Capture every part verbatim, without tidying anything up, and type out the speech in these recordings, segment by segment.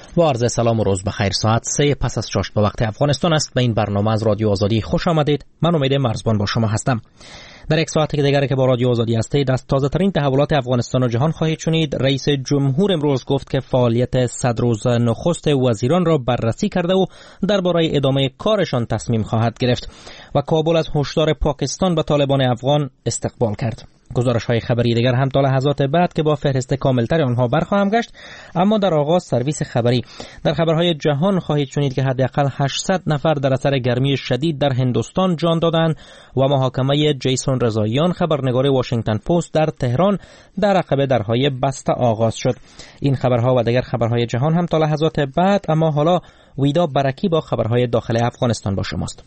با عرض سلام و روز بخیر. ساعت سه پس از شش به وقت افغانستان است. به این برنامه از رادیو آزادی خوش آمدید. من امید مرزبان با شما هستم. در یک ساعت دیگر که با رادیو آزادی هستید از تازه ترین تحولات افغانستان و جهان خواهید شنید. رئیس جمهور امروز گفت که فعالیت صد روز نخست وزیران را بررسی کرده و درباره ادامه کارشان تصمیم خواهد گرفت و کابل از هشدار پاکستان به طالبان افغان استقبال کرد. گزارش های خبری دیگر هم تا لحظات بعد که با فهرست کاملتر آنها برخواهم گشت، اما در آغاز سرویس خبری. در خبرهای جهان خواهید شنید که حداقل هشتصد نفر در اثر گرمی شدید در هندوستان جان دادند و محاکمه جیسون رضاییان خبرنگار واشنگتن پست در تهران در عقب درهای بسته آغاز شد. این خبرها و دیگر خبرهای جهان هم تا لحظات بعد، اما حالا ویدا برکی با خبرهای داخل افغانستان با شماست.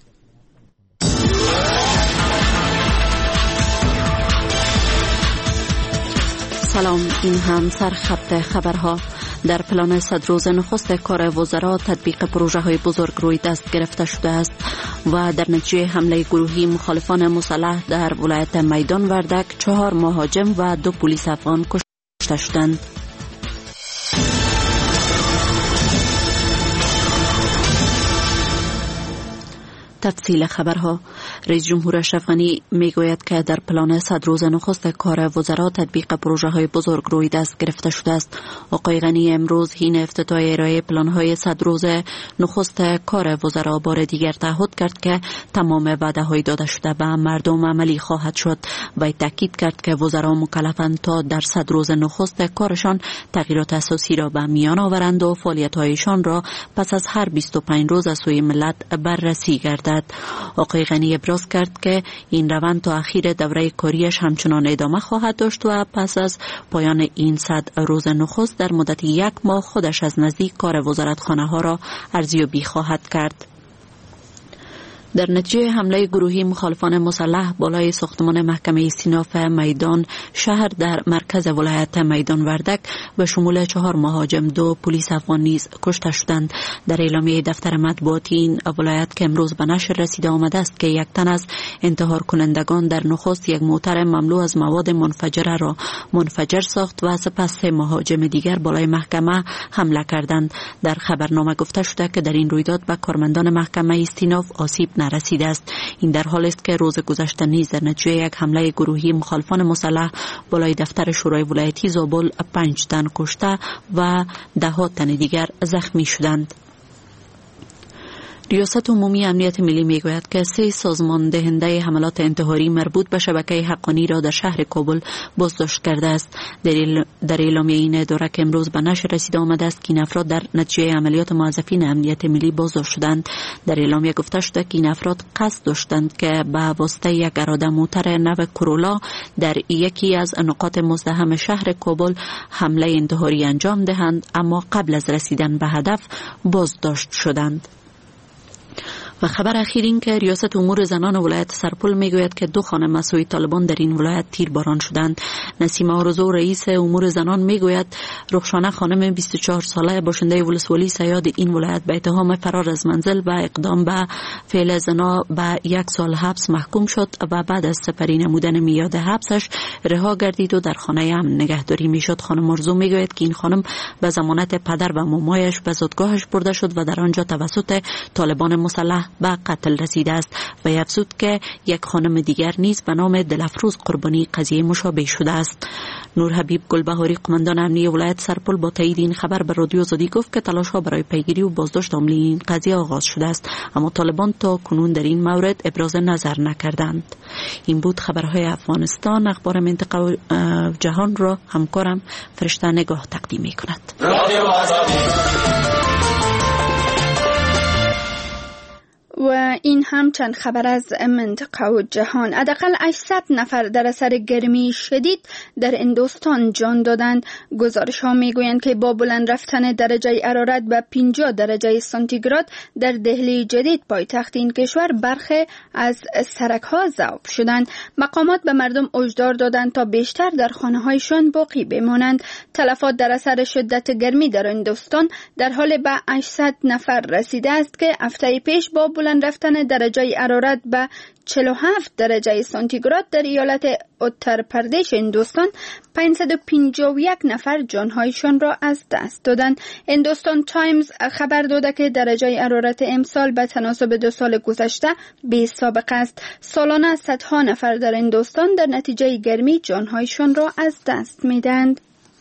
سلام، این هم سرخط خبرها. در پلان صد روز نخست کار وزرا تطبیق پروژه های بزرگ روی دست گرفته شده است و در نتیجه حمله گروهی مخالفان مسلح در ولایت میدان وردک چهار مهاجم و دو پلیس افغان کشته شدند. تفصیل خبرها. رئیس جمهور اشرف غنی میگوید که در پلان صد روز نخست کار وزرا تطبیق پروژه های بزرگ روی دست گرفته شده است. آقای غنی امروز حین افتتاح ارائه پلان های صد روز نخست کار وزرا بار دیگر تعهد کرد که تمام وعده های داده شده به مردم عملی خواهد شد و تاکید کرد که وزرا مکلفند تا در صد روز نخست کارشان تغییرات اساسی را به میان آورند و فعالیت هایشان را پس از هر بیست و پنج روز از سوی ملت بررسی گردد. آقای غنی ابراز کرد که این روند تا اخیر دوره کاریش همچنان ادامه خواهد داشت و پس از پایان این صد روز نخست در مدت یک ماه خودش از نزدیک کار وزارتخانه ها را ارزیابی خواهد کرد. در نتیجه حمله گروهی مخالفان مسلح بالای ساختمان محکمه استیناف میدان شهر در مرکز ولایت میدان وردک به شمول چهار مهاجم دو پلیس افغان نیز کشته شدند. در اعلامیه دفتر مطبوعاتی این ولایت که امروز به نشر رسیده آمده است که یک تن از انتحار کنندگان در نخست یک موتر مملو از مواد منفجره را منفجر ساخت و سپس سه مهاجم دیگر بالای محکمه حمله کردند. در خبرنامه گفته شده که در این رویداد به کارمندان محکمه استیناف آسیب نرسیده است. این در حالی است که روز گذشته نیز در نتیجه یک حمله گروهی مخالفان مسلح بالای دفتر شورای ولایتی زابل پنج تن کشته و ده ها تن دیگر زخمی شدند. ریاست عمومی امنیت ملی میگوید که سه سازمان دهنده حملات انتحاری مربوط به شبکه حقانی را در شهر کابل بازداشت کرده است. در اعلامیه این اداره که امروز به نشر رسیده آمده است که این افراد در نتیجه عملیات موظفین امنیت ملی بازداشت شدند. در اعلامیه گفته شده که این افراد قصد داشتند که به واسطه یک اراده موتر نو کرولا در یکی از نقاط مزدحم شهر کابل حمله انتحاری انجام دهند، اما قبل از رسیدن به هدف بازداشت شدند. و خبر اخیر این که ریاست امور زنان ولایت سرپل میگوید که دو خانم از سوی طالبان در این ولایت تیرباران شدند. نسیمه آرزو رئیس امور زنان میگوید رخشانه خانم بیست و چهار ساله باشنده ولسوالی صیاد این ولایت به اتهام فرار از منزل و اقدام به فعل زنا به یک سال حبس محکوم شد و بعد از سپری نمودن میاد حبسش رها گردید و در خانه امن نگهداری میشد. خانم آرزو میگوید که این خانم به ضمانت پدر و مامایش به زادگاهش برده شد و در آنجا توسط طالبان مسلح به قتل رسیده است و افزود که یک خانم دیگر نیز به نام دلفروز قربانی قضیه مشابه شده است. نور حبیب گلبهاری قماندان امنیه ولایت سرپل با تایید این خبر به رادیو آزادی گفت که تلاش‌ها برای پیگیری و بازداشت حاملین این قضیه آغاز شده است، اما طالبان تا کنون در این مورد ابراز نظر نکردند. این بود خبرهای افغانستان. اخبار منطقه و جهان را همکارم فرشته نگاه تقدیم می‌کند. و این هم چند خبر از منطقه و جهان. حداقل هشتصد نفر در اثر گرمی شدید در هندوستان جان دادند. گزارش ها میگویند که با بلند رفتن درجه حرارت به پنجاه درجه سانتیگراد در دهلی جدید پایتخت این کشور برخی از سرک ها ذوب شدند. مقامات به مردم هشدار دادند تا بیشتر در خانه هایشان باقی بمانند. تلفات در اثر شدت گرمی در هندوستان در حال به هشتصد نفر رسیده است که هفته پیش با بلند بالا رفتن درجه حرارت به چهل و هفت درجه سانتیگراد در ایالت اتر پردیش هندوستان پانصد و پنجاه و یک نفر جانهایشان را از دست دادند. هندوستان تایمز خبر داده که درجه حرارت امسال به تناسب دو سال گذشته بی سابقه است. سالانه صدها نفر در هندوستان در نتیجه گرمی جانهایشان را از دست می‌دهند.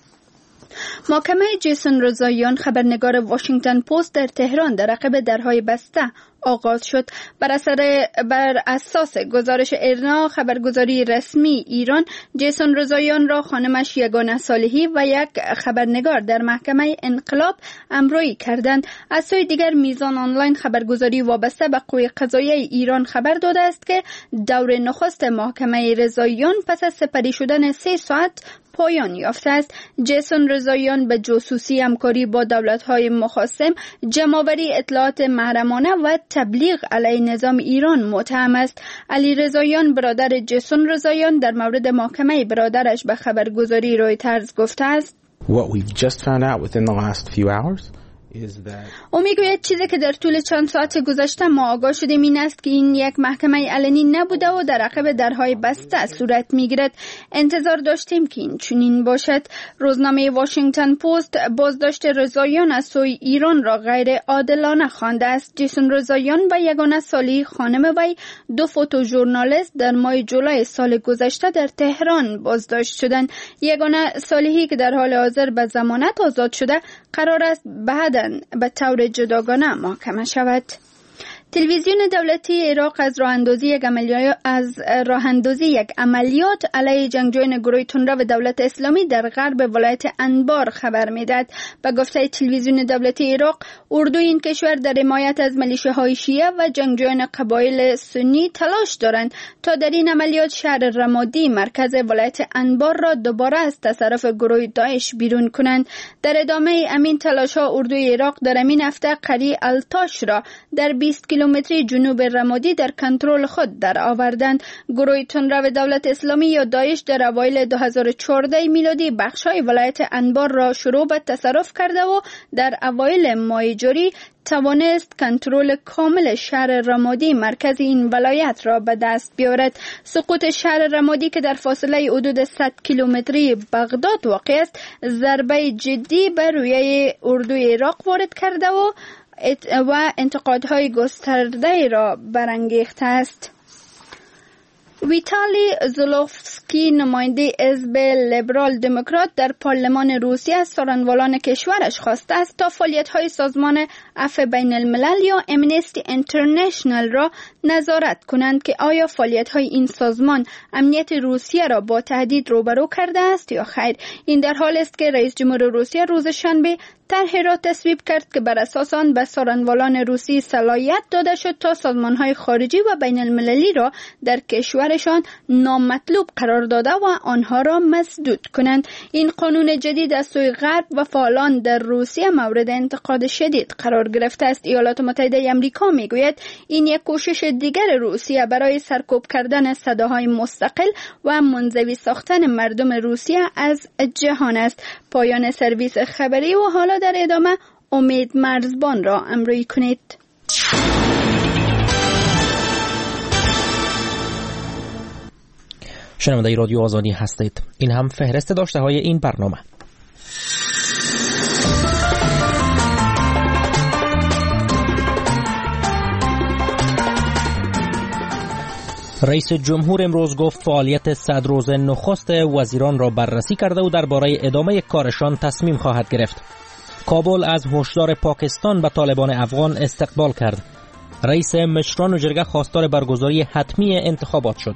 محاکمه جیسون رضاییان خبرنگار واشنگتن پست در تهران در عقب درهای بسته آغاز شد. بر اثر بر اساس گزارش ارنا خبرگزاری رسمی ایران، جیسون رضاییان را خانمش یگانه صالحی و یک خبرنگار در محکمه انقلاب امرویی کردند. از سوی دیگر میزان آنلاین خبرگزاری وابسته به قوه قضاییه ایران خبر داده است که دور نخست محاکمه رضاییان پس از سپری شدن سه ساعت پایان یافته است. جیسون رضاییان به جاسوسی، همکاری با دولت‌های مخاصم، جمع‌آوری اطلاعات محرمانه و تبلیغ علیه نظام ایران متهم است. علی رضاییان برادر جیسون رضاییان در مورد محاکمه برادرش به خبرگزاری رویترز گفته است: What we've just found out within the last few hours او میگوید چیزی که در طول چند ساعت گذشته ما آگاه شدیم این است که این یک محکمه علنی نبوده و در عقب درهای بسته صورت میگیرد. انتظار داشتیم که این چنین باشد. روزنامه واشنگتن پست بازداشت رضاییان از سوی ایران را غیر عادلانه خوانده است. جیسون رضاییان و یگانه صالحی خانم وی، دو فوتوژورنالیست، در ماه جولای سال گذشته در تهران بازداشت شدند. یگانه صالحی که در حال حاضر به ضمانت آزاد شده قرار است بعد به طور جداگانه محاکمه شود. تلویزیون دولتی عراق از راه اندازی یک عملیات از راه اندازی یک عملیات علیه جنگجویان گروه تندرو دولت اسلامی در غرب ولایت انبار خبر میداد. به گفته تلویزیون دولتی عراق، اردوی این کشور در حمایت از ملیشه‌های شیعه و جنگجویان قبایل سنی تلاش دارند تا در این عملیات شهر رمادی مرکز ولایت انبار را دوباره از تصرف گروه داعش بیرون کنند. در ادامه همین تلاش‌ها اردوی عراق در همین هفته قریه التاش را در بیست کیلومتری جنوب رمادی در کنترل خود در آوردند. گروه تندرو دولت اسلامی یا داعش در اوایل دو هزار و چهارده میلادی بخش‌های ولایت انبار را شروع به تصرف کرده و در اوایل ماه جاری توانست کنترل کامل شهر رمادی مرکز این ولایت را به دست بیاورد. سقوط شهر رمادی که در فاصله حدود صد کیلومتری بغداد واقع است، ضربه جدی بر روی اردوی عراق وارد کرده و و انتقادهای گسترده را برانگیخته است. ویتالی زولوفسکی، نماینده حزب لیبرال دموکرات در پارلمان روسیه، از سخنوران کشورش خواسته است تا فعالیت‌های سازمان عفو بین الملل یا امنستی اینترنشنال را نظارت کنند که آیا فعالیت‌های این سازمان امنیت روسیه را با تهدید روبرو کرده است یا خیر. این در حال است که رئیس جمهور روسیه روز شنبه طرحی را تصویب کرد که بر اساس آن به سخنوران روسی صلاحیت داده شد تا سازمان‌های خارجی و بین المللی را در کشورشان نامطلوب قرار داده و آنها را مسدود کنند. این قانون جدید از سوی غرب و فعالان در روسیه مورد انتقاد شدید قرار گرفته است. ایالات متحده آمریکا میگوید این یک کوشش دیگر روسیه برای سرکوب کردن صداهای مستقل و منزوی ساختن مردم روسیه از جهان است. پایان سرویس خبری و حالا در ادامه امید مرزبان را امروی کنید. شنونده رادیو آزادی هستید. این هم فهرست داشته های این برنامه. رئیس جمهور امروز گفت فعالیت صد روز نخست وزیران را بررسی کرده و درباره ادامه کارشان تصمیم خواهد گرفت. کابل از هشدار پاکستان به طالبان افغان استقبال کرد. رئیس مشران جرگه خواستار برگزاری حتمی انتخابات شد.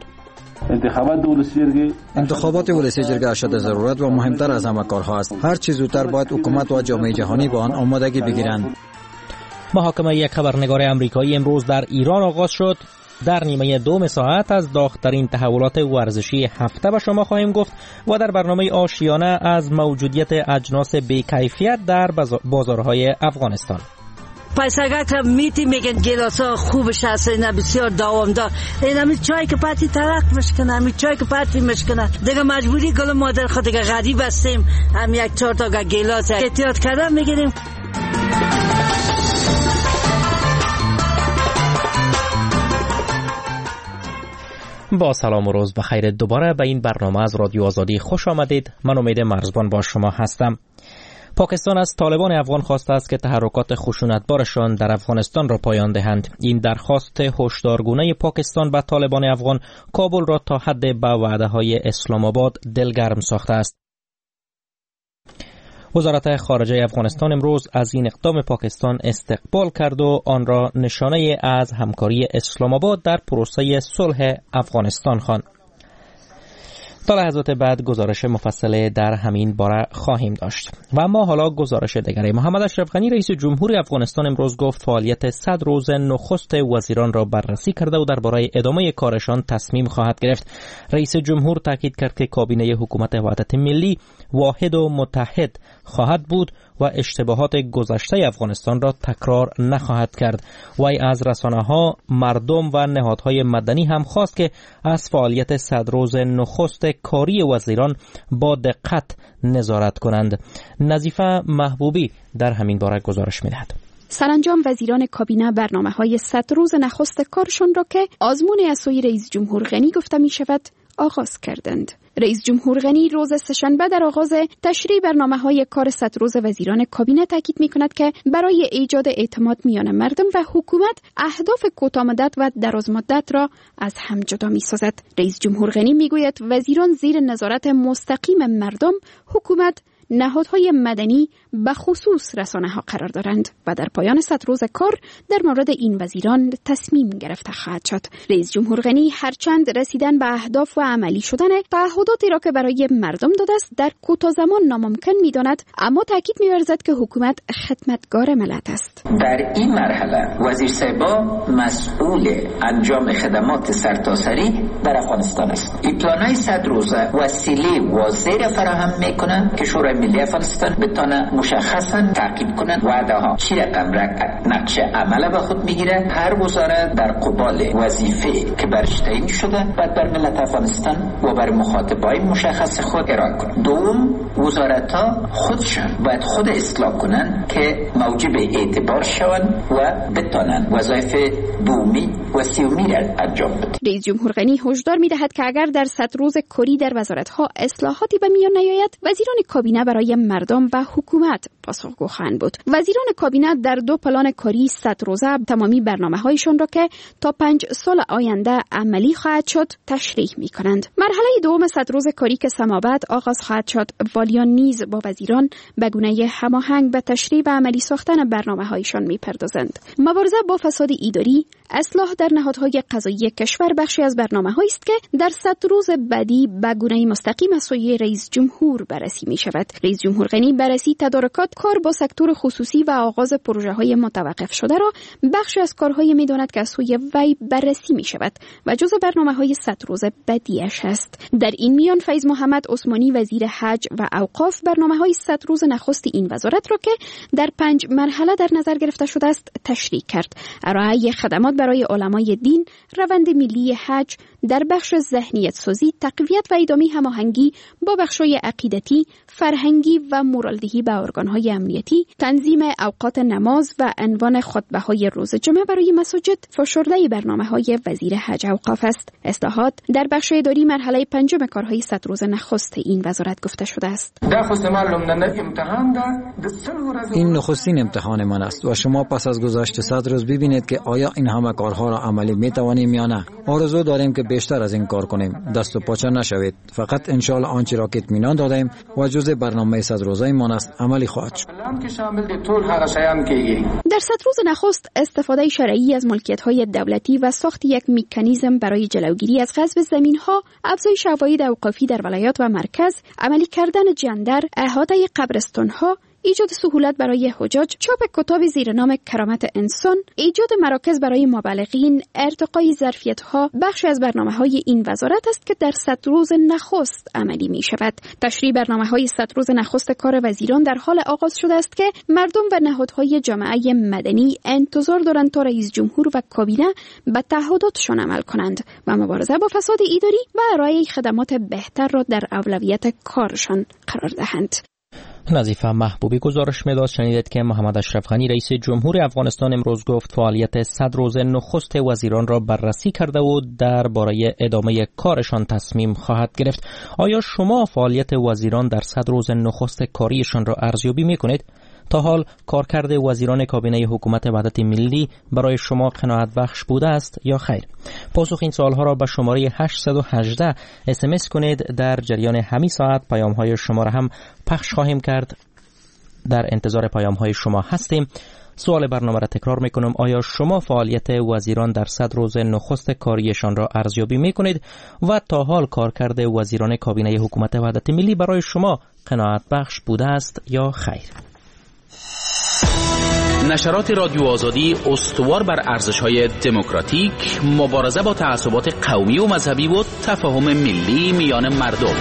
انتخابات ولسی جرگه اشد ضرورت و مهمتر از همه کارها است. هر چه زودتر باید حکومت و جامعه جهانی با آن آمادگی بگیرند. محاکمه یک خبرنگار آمریکایی امروز در ایران آغاز شد. در نیمه دوم ساعت از داغ‌ترین تحولات ورزشی هفته به شما خواهیم گفت و در برنامه آشیانه از موجودیت اجناس بی‌کیفیت در بازارهای افغانستان. پیسگاه میتی میگن گلاسا خوبش هست، اینا بسیار دوامدار. اینا می چای که پاتی ترک مشکنه، می چای که پاتی مشکنه. دیگه مجبوری گل مادر خود دیگه غریب هستیم. هم یک چهار تا گلاس احتیاط کردن میگیریم. با سلام و روز بخیر. دوباره به این برنامه از رادیو آزادی خوش آمدید. من امید مرزبان با شما هستم. پاکستان از طالبان افغان خواسته است که تحرکات خشونتبارشان در افغانستان را پایان دهند. این درخواست هشدارگونه پاکستان به طالبان افغان کابل را تا حد به وعده‌های اسلام آباد دلگرم ساخته است. وزارت خارجه افغانستان امروز از این اقدام پاکستان استقبال کرد و آن را نشانه از همکاری اسلام آباد در پروسه صلح افغانستان خواند. تا لحظات بعد گزارش مفصل در همین باره خواهیم داشت. و اما حالا گزارش دیگری. محمد اشرف غنی رئیس جمهوری افغانستان امروز گفت فعالیت صد روز نخست وزیران را بررسی کرده و درباره ادامه کارشان تصمیم خواهد گرفت. رئیس جمهور تاکید کرد که کابینه حکومت وحدت ملی واحد و متحد خواهد بود و اشتباهات گذشته افغانستان را تکرار نخواهد کرد. وی از رسانه‌ها، مردم و نهادهای مدنی هم خواست که از فعالیت صد روز نخست کاری وزیران با دقت نظارت کنند. نظیفه محبوبی در همین باره گزارش می‌دهد. سرانجام وزیران کابینه برنامه‌های صد روز نخست کارشان را که آزمون از سوی رئیس جمهور غنی گفته می شود آغاز کردند. رئیس جمهور غنی روز سه‌شنبه در آغاز تشریح برنامه‌های کار صد روز وزیران کابینه تاکید می‌کند که برای ایجاد اعتماد میان مردم و حکومت اهداف کوتاه‌مدت و درازمدت را از هم جدا می‌سازد. رئیس جمهور غنی می‌گوید وزیران زیر نظارت مستقیم مردم، حکومت، نهادهای مدنی به خصوص رسانه‌ها قرار دارند و در پایان صد روز کار در مورد این وزیران تصمیم گرفته خواهد شد. رئیس جمهور غنی هرچند رسیدن به اهداف و عملی شدن تعهداتی را که برای مردم داده است در کوتاه زمان ناممکن می‌داند، اما تاکید می‌ورزد که حکومت خدمتگار ملت است. در این مرحله وزیر صاحبا مسئول انجام خدمات سرتاسری در افغانستان است. این پلان‌های صد روزه وسیله واضح فراهم می‌کنند که شورای ملی افغانستان بتونه مشخصا تعقیب کنند وعده ها چی رقم نقشه عمل به خود میگیره. هر وزارت در قبال وظیفه که برش تعیین شده باید بر ملت افغانستان و بر مخاطبای مشخص خود ارائه کنند. دوم، وزارت ها خودشان باید خود اصلاح کنند که موجب اعتبار شوند و بتونن وظایف دومی و سیومی را انجام بدن. رئیس جمهور غنی هشدار میدهد که اگر در صد روز کاری در وزارت ها اصلاحاتی به میان نیاید، وزیران کابینه برای مردم و حکومت پاسخگو خواهند بود. وزیران کابینه در دو پلان کاری صد روزه تمامی برنامه‌هایشان را که تا پنج سال آینده عملی خواهد شد تشریح می‌کنند. مرحله دوم صد روز کاری که سمابد آغاز خواهد شد، والیان نیز با وزیران به گونه هماهنگ به تشریح و عملی ساختن برنامه‌هایشان می‌پردازند. مبارزه با فساد اداری، اصلاح در نهادهای قضایی کشور بخشی از برنامه‌هایی است که در صد روز بعدی به گونه مستقیم از سوی رئیس جمهور بررسی می‌شود. رئیس جمهور غنی بررسی تدارکات کار با سکتور خصوصی و آغاز پروژه‌های متوقف شده را بخشی از کارهای می‌داند که از سوی وی بررسی می‌شود و جزء برنامه‌های صد روز بعدیش است. در این میان فیض محمد عثمانی وزیر حج و اوقاف برنامه‌های صد روز نخست این وزارت را که در پنج مرحله در نظر گرفته شده است تشریح کرد. ارائه خدمات برای علمای دین، روند ملی حج در بخش ذهنیت سازی، تقویت و ادامه هماهنگی با بخش‌های عقیدتی، فرهنگی و مورالدهی به ارگان‌های امنیتی، تنظیم اوقات نماز و عنوان خطبه‌های روز جمعه برای مساجد فشرده برنامه‌های وزیر حج اوقاف است. اصلاحات در بخش اداری مرحله پنجم کارهای صد روز نخست این وزارت گفته شده است. این نخستین امتحان من است و شما پس از گذشت صد روز ببینید که آیا این همه کارها را عملی می‌توانیم یا نه. آرزو داریم که بیشتر از این کار کنیم. دست و پاچه نشوید. فقط ان شاء الله آنچه را که اطمینان دادیم و جزء برنامه صد روزه ما است عملی خواهد شد. در صد روز نخست استفاده شرعی از ملکیت‌های دولتی و ساخت یک مکانیزم برای جلوگیری از غصب زمین‌ها، افزایش عواید اوقافی در ولایات و مرکز، عملی کردن جندر، احاطه قبرستان‌ها، ایجاد سهولت برای حجاج، چاپ کتاب زیر نام کرامت انسان، ایجاد مراکز برای مبلغین، ارتقای ظرفیت‌ها بخشی از برنامه‌های این وزارت است که در صد روز نخست عملی می‌شود. تشریح برنامه‌های صد روز نخست کار وزیران در حال آغاز شده است که مردم و نهادهای جامعه مدنی انتظار دارند تا رئیس جمهور و کابینه به تعهداتشان عمل کنند و مبارزه با فساد اداری و ارائه خدمات بهتر را در اولویت کارشان قرار دهند. نظیفه محبوبی گزارش میداد. شنیدید که محمد اشرف غنی رئیس جمهور افغانستان امروز گفت فعالیت صد روز نخست وزیران را بررسی کرده و درباره ادامه کارشان تصمیم خواهد گرفت. آیا شما فعالیت وزیران در صد روز نخست کاریشان را ارزیابی میکنید؟ تا حال کارکرد وزیران کابینه حکومت وحدت ملی برای شما قناعت بخش بوده است یا خیر؟ پاسخ این سوالها را به شماره هشت یک هشت اس ام اس کنید. در جریان همین ساعت پیام های شما را هم پخش خواهیم کرد. در انتظار پیام های شما هستیم. سوال برنامه را تکرار میکنم. آیا شما فعالیت وزیران در صد روز نخست کاریشان را ارزیابی میکنید و تا حال کارکرد وزیران کابینه حکومت وحدت ملی برای شما قناعت بخش بوده است یا خیر؟ نشرات رادیو آزادی استوار بر ارزش‌های دموکراتیک، مبارزه با تعصبات قومی و مذهبی و تفاهم ملی میان مردم.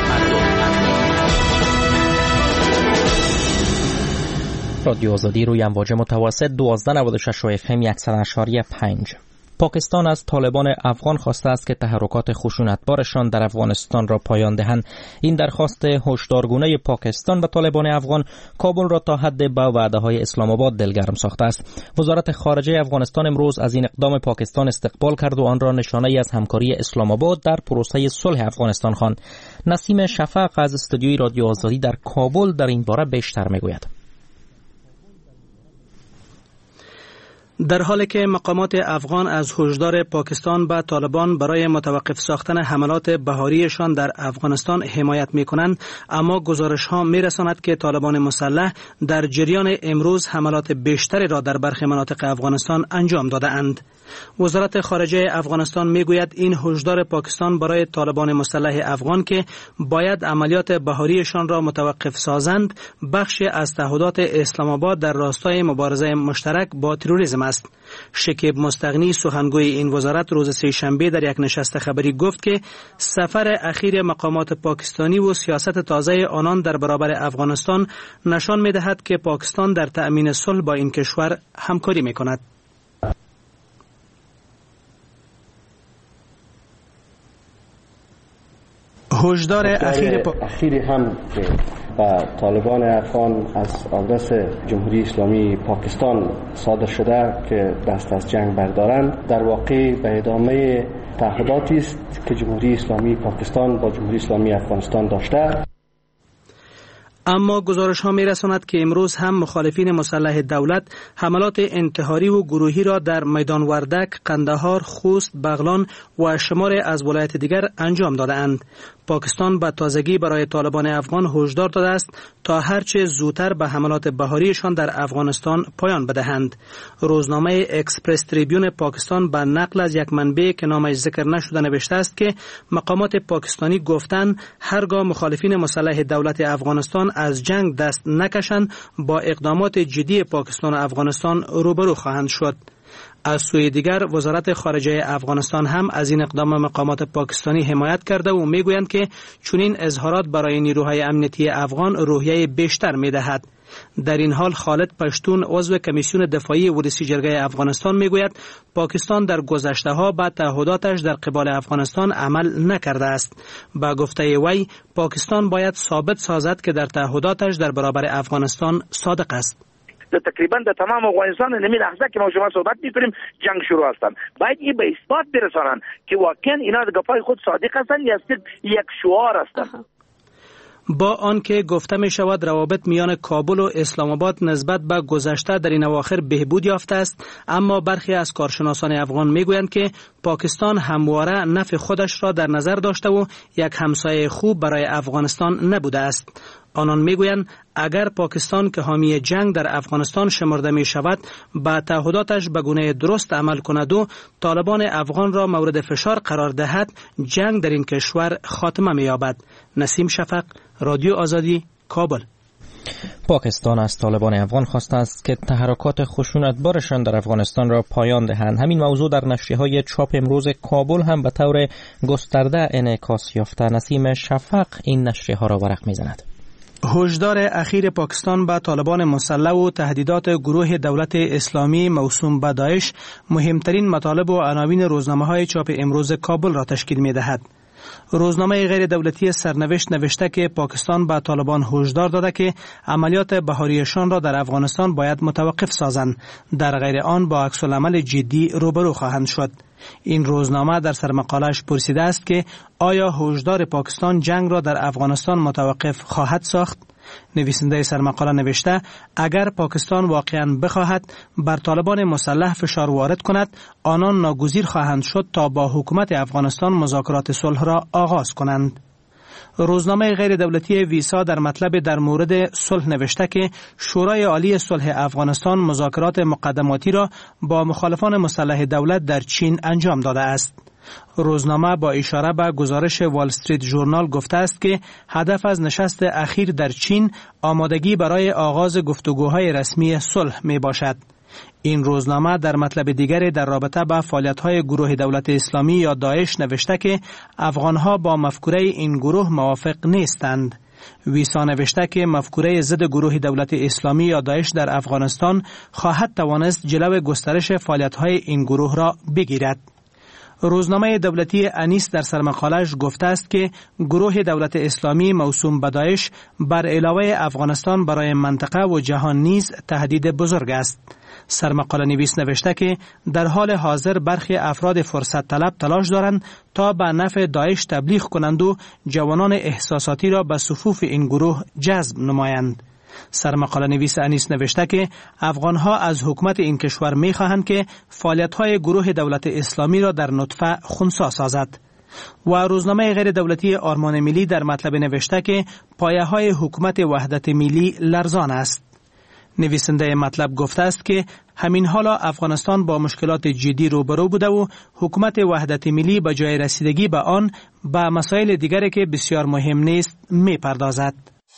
رادیو آزادی روی امواج متوسط دوازده نود و شش اف ام صد و اشاری پنج. پاکستان از طالبان افغان خواسته است که تحرکات خشونتبارشان در افغانستان را پایان دهند. این درخواست هشدارگونه پاکستان و طالبان افغان کابل را تا حد با وعده‌های اسلام آباد دلگرم ساخته است. وزارت خارجه افغانستان امروز از این اقدام پاکستان استقبال کرد و آن را نشانه‌ای از همکاری اسلام آباد در پروسه صلح افغانستان خواند. نسیم شفق از استودیوی رادیو آزادی در کابل در این باره بیشتر میگوید. در حالی که مقامات افغان از هشدار پاکستان به طالبان برای متوقف ساختن حملات بهاریشان در افغانستان حمایت می‌کنند، اما گزارش‌ها می‌رساند که طالبان مسلح در جریان امروز حملات بیشتری را در برخی مناطق افغانستان انجام داده‌اند. وزارت خارجه افغانستان میگوید این هشدار پاکستان برای طالبان مسلح افغان که باید عملیات بهاریشان را متوقف سازند، بخشی از تعهدات اسلام آباد در راستای مبارزه مشترک با تروریسم است. شکیب مستغنی سخنگوی این وزارت روز سه شنبه در یک نشست خبری گفت که سفر اخیر مقامات پاکستانی و سیاست تازه آنان در برابر افغانستان نشان می‌دهد که پاکستان در تأمین صلح با این کشور همکاری می‌کند. هشدار اخیر پا... اخیری هم که با طالبان افغان از آدرس جمهوری اسلامی پاکستان صادر شده که دست از جنگ بردارند، در واقع به ادامه تعهداتی است که جمهوری اسلامی پاکستان با جمهوری اسلامی افغانستان داشته. اما گزارش ها می رساند که امروز هم مخالفین مسلح دولت حملات انتحاری و گروهی را در میدان وردک، قندهار، خوست، بغلان و شمار از ولایت دیگر انجام داده اند. پاکستان به تازگی برای طالبان افغان هشدار داده است تا هرچه زودتر به حملات بهاریشان در افغانستان پایان بدهند. روزنامه اکسپرس تریبیون پاکستان به نقل از یک منبع که نامش ذکر نشده نوشته است که مقامات پاکستانی گفتند هرگاه مخالفین مسلح دولت افغانستان از جنگ دست نکشند با اقدامات جدی پاکستان و افغانستان روبرو خواهند شد. از سوی دیگر وزارت خارجه افغانستان هم از این اقدام مقامات پاکستانی حمایت کرده و میگویند که چنین اظهارات برای نیروهای امنیتی افغان روحیه بیشتر میدهد. در این حال خالد پشتون عضو کمیسیون دفاعی ولسی جرگه افغانستان میگوید پاکستان در گذشته ها به تعهداتش در قبال افغانستان عمل نکرده است. با گفته وی پاکستان باید ثابت سازد که در تعهداتش در برابر افغانستان صادق است. تقریبا در تمام افغانستان نمی لحظه که ما شما صحبت می‌کنیم جنگ شروع هستن، باید این به اثبات برسانن که واقعا اینا در گپای خود صادق هستن یا صرف یک شعار هستن. با آنکه گفته می شود روابط میان کابل و اسلام آباد نسبت به گذشته در این اواخر بهبود یافته است، اما برخی از کارشناسان افغان میگویند که پاکستان همواره نفع خودش را در نظر داشته و یک همسایه خوب برای افغانستان نبوده است. آنان میگویند اگر پاکستان که حامی جنگ در افغانستان شمرده می شود با تعهداتش به گونه درست عمل کند و طالبان افغان را مورد فشار قرار دهد، جنگ در این کشور خاتمه می یابد. نسیم شفق، رادیو آزادی، کابل. پاکستان از طالبان افغان خواسته است که تحرکات خشونتبارشان در افغانستان را پایان دهند. همین موضوع در نشریه‌های چاپ امروز کابل هم به طور گسترده انعکاس یافته. نسیم شفق این نشریه‌ها را ورق می‌زند. هشدار اخیر پاکستان به طالبان مسلح و تهدیدات گروه دولت اسلامی موسوم به داعش مهمترین مطالب و عناوین روزنامه‌های چاپ امروز کابل را تشکیل می‌دهد. روزنامه غیر دولتی سرنوشت نوشته که پاکستان به طالبان هشدار داده که عملیات بهاریشان را در افغانستان باید متوقف سازند، در غیر آن با عکس العمل جدی روبرو خواهند شد. این روزنامه در سرمقاله‌اش پرسیده است که آیا هشدار پاکستان جنگ را در افغانستان متوقف خواهد ساخت؟ نویسنده سرمقاله نوشته اگر پاکستان واقعاً بخواهد بر طالبان مسلح فشار وارد کند، آنان ناگزیر خواهند شد تا با حکومت افغانستان مذاکرات صلح را آغاز کنند. روزنامه غیر دولتی ویسا در مطلب در مورد صلح نوشته که شورای عالی صلح افغانستان مذاکرات مقدماتی را با مخالفان مسلح دولت در چین انجام داده است. روزنامه با اشاره به گزارش وال استریت ژورنال گفته است که هدف از نشست اخیر در چین آمادگی برای آغاز گفتگوهای رسمی صلح می باشد. این روزنامه در مطلب دیگری در رابطه با فعالیت‌های گروه دولت اسلامی یا داعش نوشته که افغان‌ها با مفکوره این گروه موافق نیستند. ویسا نوشته که مفکوره ضد گروه دولت اسلامی یا داعش در افغانستان خواهد توانست جلو گسترش فعالیت‌های این گروه را بگیرد. روزنامه دولتی انیس در سرمقاله‌اش گفته است که گروه دولت اسلامی موسوم به داعش بر علاوه افغانستان برای منطقه و جهان نیز تهدید بزرگ است. سرمقاله نویس نوشته که در حال حاضر برخی افراد فرصت طلب تلاش دارند تا به نفع داعش تبلیغ کنند و جوانان احساساتی را به صفوف این گروه جذب نمایند. سرمقاله نویس انیس نوشته که افغانها از حکومت این کشور می خواهند که فعالیت‌های گروه دولت اسلامی را در نطفه خنثی سازد. و روزنامه غیر دولتی آرمان ملی در مطلب نوشته که پایه‌های حکومت وحدت ملی لرزان است. نویسنده مطلب گفته است که همین حالا افغانستان با مشکلات جدی روبرو بوده و حکومت وحدت ملی به جای رسیدگی به آن به مسائل دیگری که بسیار مهم نیست می پردازد.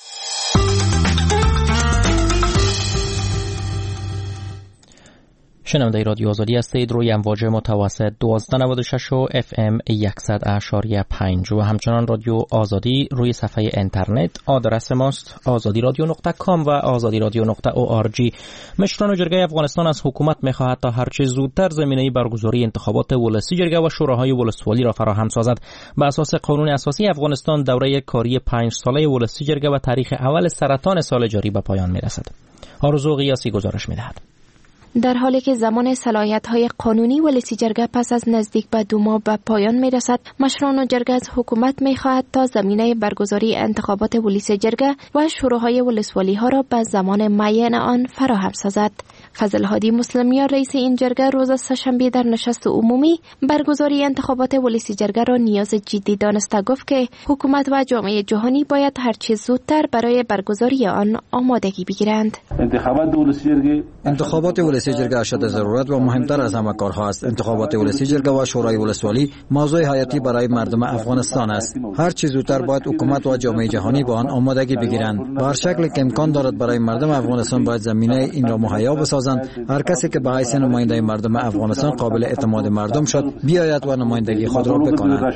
شنونده رادیو آزادی هستید. روی امواج متوسط دوازده نود و شش و اف ام صد اشاری پنج و همچنان رادیو آزادی روی صفحه اینترنت آدرس ماست آزادی رادیو نقطه کام و آزادی رادیو نقطه او آر جی. مشران جرگه افغانستان از حکومت می‌خواهد تا هرچه زودتر زمینه برگزاری انتخابات ولسی جرگه و شوراهای ولسوالی را فراهم سازد. به اساس قانون اساسی افغانستان دوره کاری پنج ساله ولسی جرگه و تاریخ اول سرطان سال جاری به پایان می‌رسد. آرزو قیاسی گزارش می‌دهد. در حالی که زمان صلاحیت‌های قانونی ولسی جرگه پس از نزدیک به دو ماه به پایان می‌رسد، مشران جرگه از حکومت می‌خواهد تا زمینه برگزاری انتخابات ولسی جرگه و شوراهای ولسوالی‌ها را به زمان معین آن فراهم سازد. فضل هادی مسلمیان رئیس این جرگه روز سه‌شنبه در نشست عمومی برگزاری انتخابات ولسی جرگه را نیاز جدی دانسته گفت که حکومت و جامعه جهانی باید هر چه زودتر برای برگزاری آن آمادگی بگیرند. انتخابات ولسی جرگه انتخابات ولسی جرگه اشد ضرورت و مهمتر از همه کارها است. انتخابات ولسی جرگه و شورای ولسوالی موضوع حیاتی برای مردم افغانستان است. هر چه زودتر باید حکومت و جامعه جهانی با آن آمادگی بگیرند. به هر شکلی که امکان دارد برای مردم افغانستان باید زمینه این را مهیا بسازند. هر کسی که به حیث نماینده مردم افغانستان قابل اعتماد مردم شد بیاید و نمایندگی خود را بکند.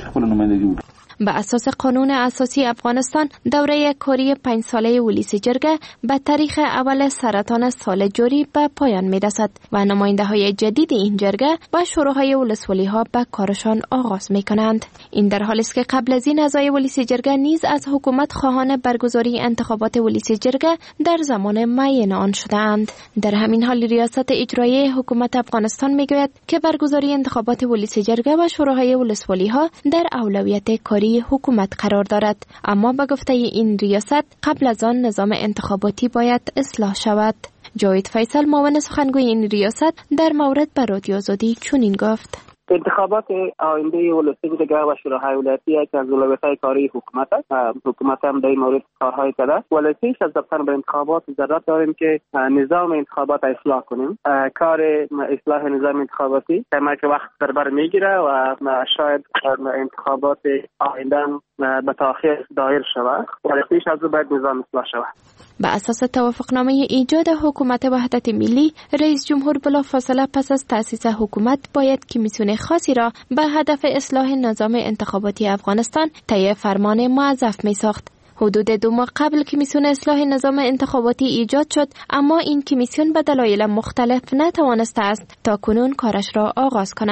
به اساس قانون اساسی افغانستان دوره کاری پنج ساله ولسی جرگه به تاریخ اول سرطان سال جاری به پایان می‌رسد و نماینده های جدید این جرگه و شوراهای ولسوالی ها به کارشان آغاز می‌کنند. این در حالی است که قبل از این اعضای ولسی جرگه نیز از حکومت خواهان برگزاری انتخابات ولسی جرگه در زمان معین آن شدند. در همین حال ریاست اجرایی حکومت افغانستان میگوید که برگزاری انتخابات ولسی جرگه و شوراهای ولسوالی ها در اولویت کاری حکومت قرار دارد، اما به گفته این ریاست قبل از آن نظام انتخاباتی باید اصلاح شود. جاوید فیصل معاون سخنگوی این ریاست در مورد به رادیو آزادی چنین گفت: انتخابات آینده ولسی جرگه و شوراهای ولایتی یک از اولویت‌های کاری حکومت است. حکومت هم در این مورد کارهای کرده. ولی پیش از رفتن به انتخابات ضرورت داریم که نظام انتخابات اصلاح کنیم. کار اصلاح نظام انتخاباتی کمی که وقت در بر میگیره و شاید انتخابات آینده به تأخیر دایر شود. ولی پیش از او باید نظام اصلاح شود. به اساس توافقنامه ایجاد حکومت وحدت ملی، رئیس جمهور بلافاصله پس از تأسیس حکومت باید کمیسیون خاصی را به هدف اصلاح نظام انتخاباتی افغانستان طی فرمان موظف می ساخت. حدود دو ماه قبل کمیسیون اصلاح نظام انتخاباتی ایجاد شد، اما این کمیسیون به دلایل مختلف نتوانسته است تا کنون کارش را آغاز کند.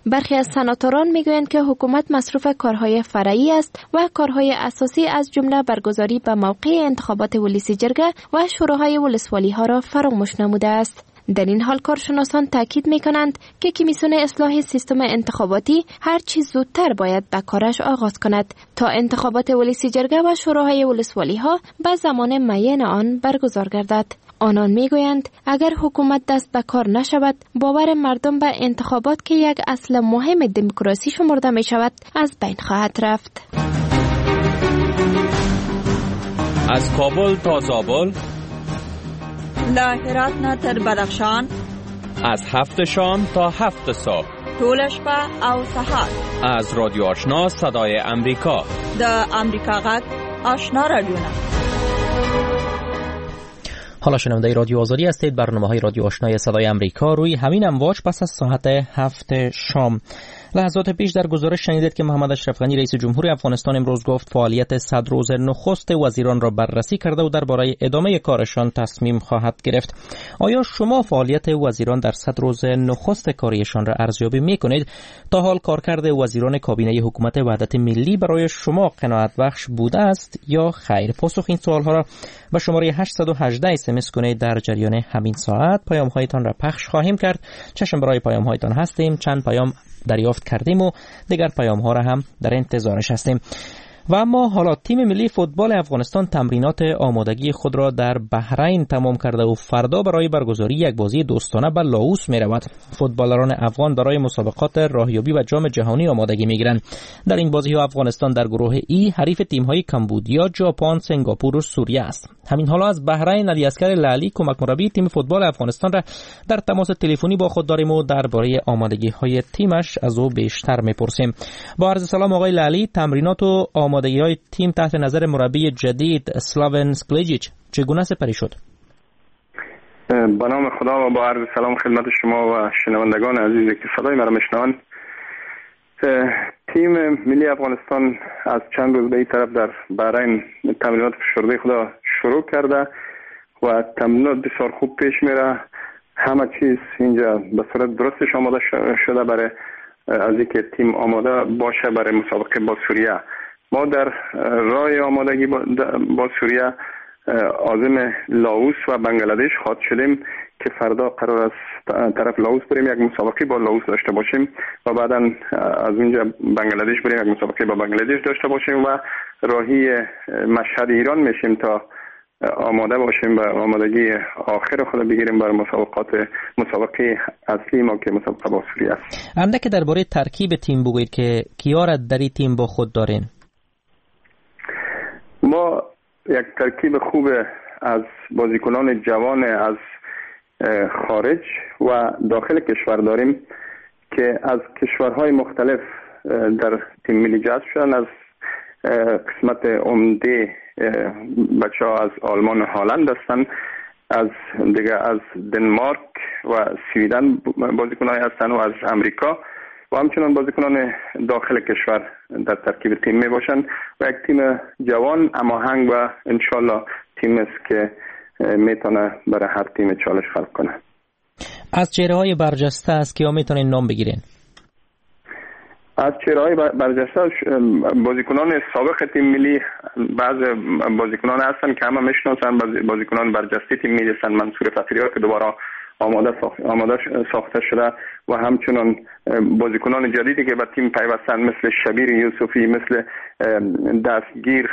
برخی از سناتوران میگویند که حکومت مصروف کارهای فرعی است و کارهای اساسی از جمله برگزاری به موقع انتخابات ولسی جرگه و شوراهای ولسوالی ها را فراموش نموده است. در این حال کارشناسان تاکید میکنند که کمیسیون اصلاح سیستم انتخاباتی هر چیز زودتر باید به کارش آغاز کند تا انتخابات ولسی جرگه و شوراهای ولسوالی ها به زمان معین آن برگزار گردد. آنان میگویند اگر حکومت دست به کار نشود، باور مردم به انتخابات که یک اصل مهم دموکراسی شمرده می شود از بین خواهد رفت. از کابل تا زابل، لاهرات نه تر بدخشان، از هفت شام تا هفت صبح، طول شپه او سهار، از رادیو آشنا صدای امریکا، د امریکا غږ آشنا رادیونا. حالا شنونده رادیو آزادی هستید. برنامه‌های رادیو آشنای صدای امریکا روی همین امواج پس از ساعت هفت شام. لحظات پیش در گزارش شنیدید که محمد اشرف غنی رئیس جمهور افغانستان امروز گفت فعالیت صد روز نخست وزیران را بررسی کرده و درباره ادامه کارشان تصمیم خواهد گرفت. آیا شما فعالیت وزیران در صد روز نخست کاریشان را ارزیابی می‌کنید؟ تا حال کارکرد وزیران کابینه حکومت وحدت ملی برای شما قناعت بخش بوده است یا خیر؟ پاسخ این سوال‌ها را به شماره هشت یک هشت اس ام اس کنید. در جریان همین ساعت پیام‌هایتان را پخش خواهیم کرد. چشم برای پیام‌هایتان هستیم. چند پیام دریافت کردیم و دیگر پیام ها را هم در انتظارش هستیم. و اما حالا تیم ملی فوتبال افغانستان تمرینات آمادگی خود را در بحرین تمام کرده و فردا برای برگزاری یک بازی دوستانه به لاوس می رود. فوتبالران افغان برای مسابقات راهیابی و جام جهانی آمادگی می گیرند. در این بازی ها افغانستان در گروه ای حریف تیم های کمبودیا، ژاپن، سنگاپور و سوریه است. همین حالا از بحرین علی اصغر لعلی کمک مربی تیم فوتبال افغانستان را در تماس تلفنی با خود داریم و درباره آمادگی های تیمش از او بیشتر میپرسیم. با عرض سلام آقای لعلی، تمرینات و آمادگی های تیم تحت نظر مربی جدید سلاون سکلیجیچ چگونه سپری شد؟ با نام خدا و با عرض سلام خدمت شما و شنوندگان عزیزی که صدای مرا میشنوند. تیم ملی افغانستان از چند روز به این طرف در بحرین تمرینات فشرده خدا شروع کرده و تمرینات بسیار خوب پیش میره. همه چیز اینجا به صورت درستش آماده شده برای از اینکه تیم آماده باشه برای مسابقه با سوریه. ما در راه آمادگی با سوریه عازم لاوس و بنگلادش خواهد شدیم که فردا قرار است طرف لاوس بریم یک مسابقه با لاوس داشته باشیم و بعدا از اونجا بنگلادش بریم یک مسابقه با بنگلادش داشته باشیم و راهی مشهد ایران میشیم تا آماده باشیم و آمادگی آخر خود بگیریم برای مسابقات مسابقه اصلی ما که مسابقه با سوریه است. اندک درباره ترکیب تیم بگویید که کیا را در این تیم با خود دارین؟ ما یک ترکیب خوب از بازیکنان جوان از خارج و داخل کشور داریم که از کشورهای مختلف در تیم ملی جذب شدن. از قسمت عمده بچه ها از آلمان و هلند هستند، از دیگه از دنمارک و سویدن بازیکنان هستند و از امریکا و همچنان بازیکنان داخل کشور در ترکیب تیم می باشند و یک تیم جوان هماهنگ و انشالله تیم است که میتونه برای هر تیم چالش خلق کنه. از چهره های برجسته است که میتونین نام بگیرین؟ از چهره های برجسته بازیکنان سابق تیم ملی بعض بازیکنان هستند که همه میشناسن. بازیکنان برجسته تیم ملی هستند. منصور فقیری که دوباره آماده آماده ساخته شده و همچنان بازیکنان جدیدی که به تیم پیوستن مثل شبیر یوسفی، مثل دستگیر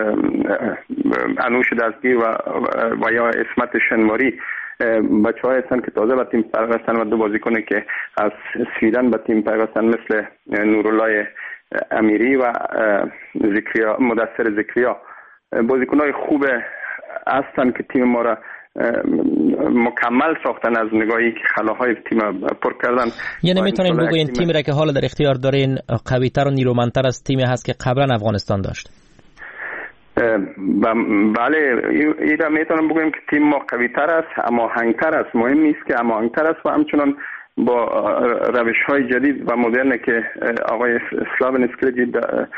انوش دستگیر و و یا اسمت شنواری، بچه های هستن که تازه به تیم پیوستن و دو بازیکنی که از سویدن به تیم پیوستن مثل نورالله امیری و ذکریا مدثر ذکریا. بازیکنای خوب هستن که تیم ما را مکمل ساختن از نگاهی که خلاهای تیم پر کردن. یعنی میتونین بگوین تیمی را که حالا در اختیار دارین قوی‌تر و نیرومندتر از تیمی هست که قبلا افغانستان داشت؟ بله، این را میتونم بگویم که تیم ما قوی‌تر است، هماهنگ‌تر است. مهم نیست که هماهنگ‌تر است و همچنان با روش‌های جدید و مدرن که آقای سلاون اسکلیجی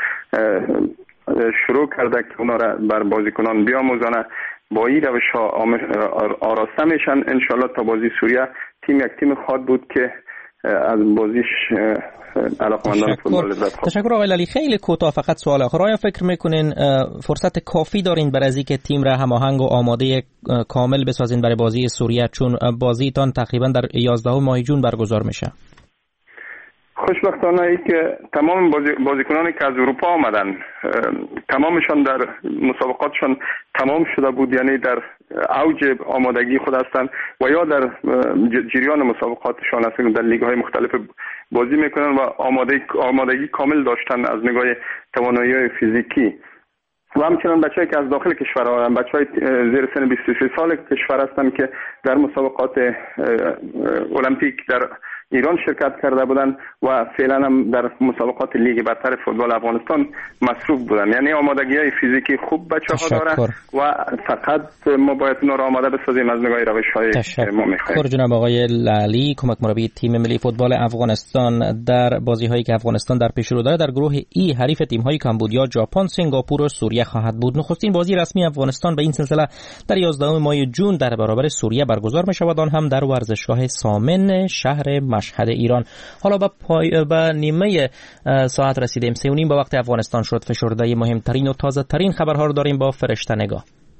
شروع کرده که اونا را بر بازیکنان بیاموزانه، با این روش ها آراسته میشن. انشالله تا بازی سوریه تیم یک تیم خواهد بود که از بازیش علاقمندان فوتبال لذت خواهد. تشکر آقای لالی. خیلی کوتاه فقط سوال آخر، آیا فکر میکنین فرصت کافی دارین برای از اینکه تیم را هماهنگ و آماده کامل بسازین برای بازی سوریه، چون بازیتان تقریبا در یازدهم ماه جون برگزار میشه؟ خوشبختانه ای که تمام بازی بازیکنانی که از اروپا آمدن تمامشان در مسابقاتشان تمام شده بود، یعنی در اوج آمادگی خود هستند و یا در جریان مسابقاتشان هستند، در لیگ های مختلف بازی میکنن و آماده آمادگی کامل داشتن از نگاه توانایی فیزیکی. و همچنان بچه‌ای که از داخل کشور آمدن، بچه‌های زیر سن بیست و سه سال کشور هستند که در مسابقات المپیک در ایران شرکت کرده بودن و فعلا هم در مسابقات لیگ برتر فوتبال افغانستان مصروف بودن. یعنی آمادگی‌های فیزیکی خوب بچه‌ها داره و فقط ما باید اونا را آماده بسازیم از نگاه روش‌های که ما می‌خوایم. تشکر جناب آقای لالی، کمک مربی تیم ملی فوتبال افغانستان. در بازی‌هایی که افغانستان در پیش رو داره در گروه ای حریف تیم‌های کامبودیا، ژاپن، سنگاپور و سوریه خواهد بود. نخستین بازی رسمی افغانستان به این سلسله در یازدهم ماه جون در برابر سوریه برگزار می‌شود، آن هم در ورزشگاه سامن شهر مشهد ایران. حالا به پای به نیمه ساعت رسیدیم، سه و نیم به وقت افغانستان شد. فشرده مهمترین و تازه ترین خبرها رو داریم با فرشته نگاه.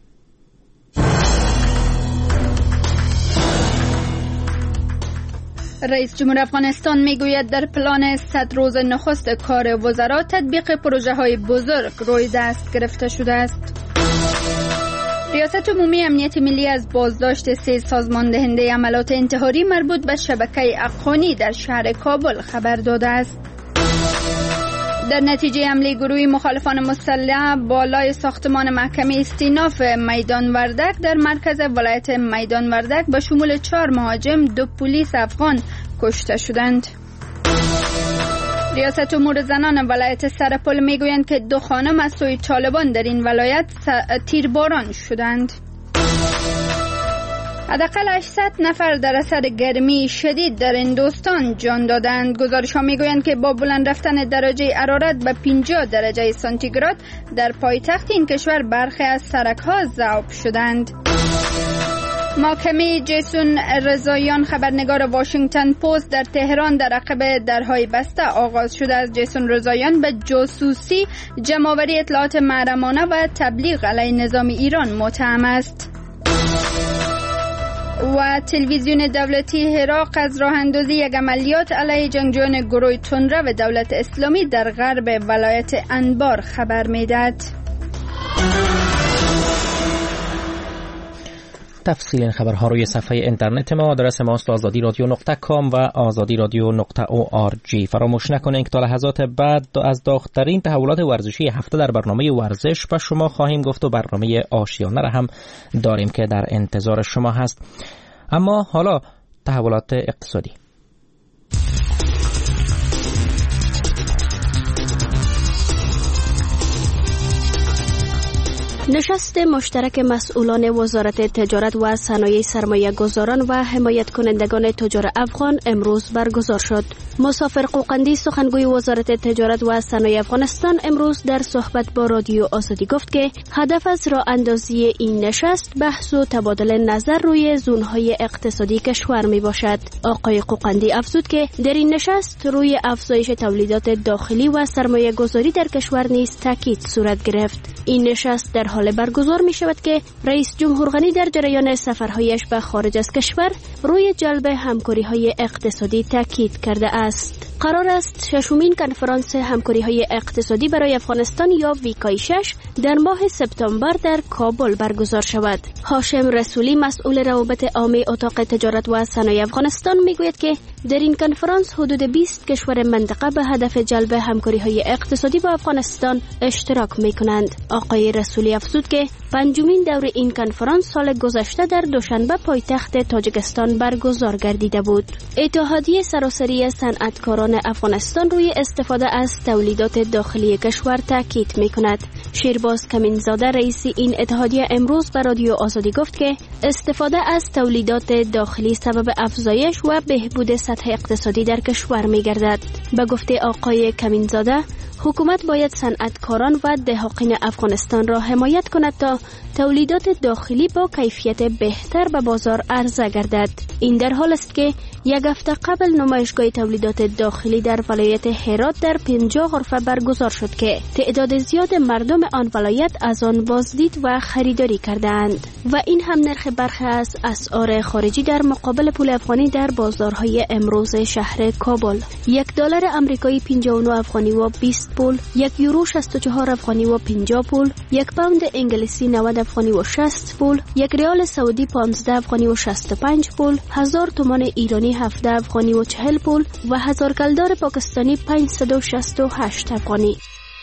رئیس جمهور افغانستان میگوید در پلان صد روز نخست کار وزرا تطبیق پروژه های بزرگ روی دست گرفته شده است. ریاست عمومی امنیت ملی از بازداشت سه سازمان دهنده عملات انتحاری مربوط به شبکه افغانی در شهر کابل خبر داده است. در نتیجه حمله گروهی مخالفان مسلح بالای ساختمان محکمه استیناف میدان وردک در مرکز ولایت میدان وردک به شمول چهار مهاجم دو پلیس افغان کشته شدند. ریاست امور زنان ولایت سرپل میگویند که دو خانم از سوی طالبان در این ولایت تیرباران شدند. حداقل هشتصد نفر در اثر گرمی شدید در هندوستان جان دادند. گزارش‌ها میگویند که با بلند رفتن درجه حرارت به پنجاه درجه سانتیگراد در پایتخت این کشور برخی از سرک‌ها ذوب شدند. محاکمه جیسون رضاییان خبرنگار واشنگتن پست در تهران در عقب درهای بسته آغاز شده است. جیسون رضاییان به جاسوسی، جمع‌آوری اطلاعات محرمانه و تبلیغ علیه نظام ایران متهم است. و تلویزیون دولتی عراق از راه اندازی یک عملیات علیه جنگجویان گروه تندرو دولت اسلامی در غرب ولایت انبار خبر می‌دهد. تفصیل این خبرها روی صفحه اینترنت ما، آدرس ما است آزادی رادیو نقطه کام و آزادی رادیو نقطه او آر جی. فراموش نکنید که تا لحظات بعد از داغ‌ترین تحولات ورزشی هفته در برنامه ورزش با شما خواهیم گفت و برنامه آشیانه را هم داریم که در انتظار شما هست. اما حالا تحولات اقتصادی. نشست مشترک مسئولان وزارت تجارت و صنایع سرمایه گذاران و حمایت کنندگان تجار افغان امروز برگزار شد. مسافر قوقندی سخنگوی وزارت تجارت و صنایع افغانستان امروز در صحبت با رادیو آزادی گفت که هدف از راه اندازی این نشست بحث و تبادل نظر روی زونهای اقتصادی کشور می باشد. آقای قوقندی افزود که در این نشست روی افزایش تولیدات داخلی و سرمایه گذاری در کشور نیز تاکید صورت گرفت. این نشست در حال برگزار می شود که رئیس جمهور غنی در جریان سفرهایش به خارج از کشور روی جلب همکاری های اقتصادی تاکید کرده است. قرار است ششمین کنفرانس همکاری های اقتصادی برای افغانستان یا ویکای شش در ماه سپتامبر در کابل برگزار شود. هاشم رسولی مسئول روابط عامه اتاق تجارت و صنایع افغانستان میگوید که در این کنفرانس حدود بیست کشور منطقه به هدف جلب همکاری های اقتصادی با افغانستان اشتراک می کنند. آقای رسولی افزود که پنجمین دور این کنفرانس سال گذشته در دوشنبه پایتخت تاجیکستان برگزار گردیده بود. اتحادیه سراسری صنعتکاران افغانستان روی استفاده از تولیدات داخلی کشور تاکید می کند. شیرباز کمینزاده رئیس این اتحادیه امروز به رادیو آزادی گفت که استفاده از تولیدات داخلی سبب افزایش و بهبود سطح اقتصادی در کشور می گردد. به گفته آقای کمینزاده حکومت باید صنعتکاران و دهقان افغانستان را حمایت کند تا تولیدات داخلی با کیفیت بهتر به بازار عرضه گردد. این در حال است که یک هفته قبل نمایشگاه تولیدات داخلی در ولایت هرات در پنجاه غرفه برگزار شد که تعداد زیاد مردم آن ولایت از آن بازدید و خریداری کردند و این هم نرخ برخی از اسعار خارجی در مقابل پول افغانی در بازارهای امروز شهر کابل. یک دلار آمریکایی پنجاه و نه افغانی و بیست پول، یک یورو شصت و چهار افغانی و پنجاه پول، یک پوند انگلیسی نود افغانی و شصت پول، یک ریال سعودی پانزده افغانی و شصت و پنج پول، هزار تومان ایرانی هفده افغانی و چهل پول و هزار کلدار پاکستانی پانصد و شصت و هشت افغانی.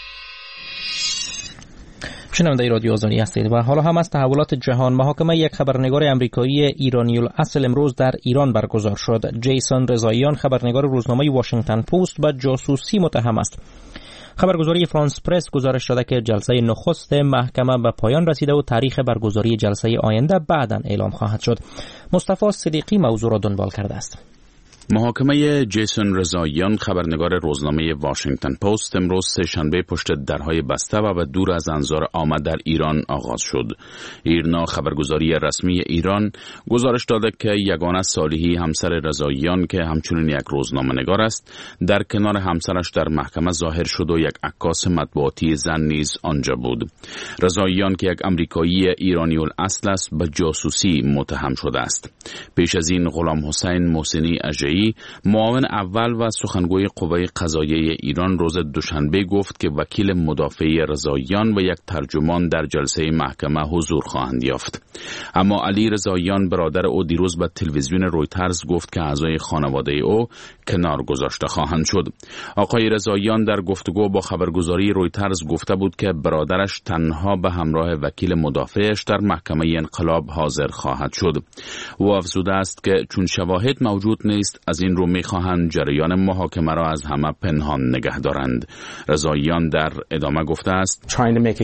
شنونده رادیو آزادی هستید و حالا هم از تحولات جهان. محاکمه یک خبرنگار آمریکایی ایرانی الاصل امروز در ایران برگزار شد. جیسون رضاییان خبرنگار روزنامه واشنگتن پست به جاسوسی متهم است. خبرگزاری فرانس پرس گزارش داده که جلسه نخست محکمه به پایان رسیده و تاریخ برگزاری جلسه آینده بعداً اعلام خواهد شد. مصطفی صدیقی موضوع را دنبال کرده است. محاکمه جیسون رضاییان خبرنگار روزنامه واشنگتن پست امروز سه شنبه پشت درهای بسته و به دور از انظار عامه در ایران آغاز شد. ایرنا خبرگزاری رسمی ایران گزارش داده که یگانه صالحی همسر رضاییان که همچنین یک روزنامه‌نگار است در کنار همسرش در محکمه ظاهر شد و یک عکاس مطبوعاتی زن نیز آنجا بود. رضاییان که یک آمریکایی ایرانی الاصل است به جاسوسی متهم شده است. پیش از این غلام حسین محسنی اژه‌ای معاون اول و سخنگوی قوه قضاییه ایران روز دوشنبه گفت که وکیل مدافع رضاییان و یک ترجمان در جلسه محکمه حضور خواهند یافت. اما علی رضاییان برادر او دیروز به تلویزیون رویترز گفت که اعضای خانواده او کنار گذاشته خواهند شد. آقای رضاییان در گفتگو با خبرگزاری رویترز گفته بود که برادرش تنها به همراه وکیل مدافعش در محکمه انقلاب حاضر خواهد شد. او افزوده است که چون شواهد موجود نیست از این رو می‌خواهند جریان محاکمه را از همه پنهان نگه دارند. رضاییان در ادامه گفته است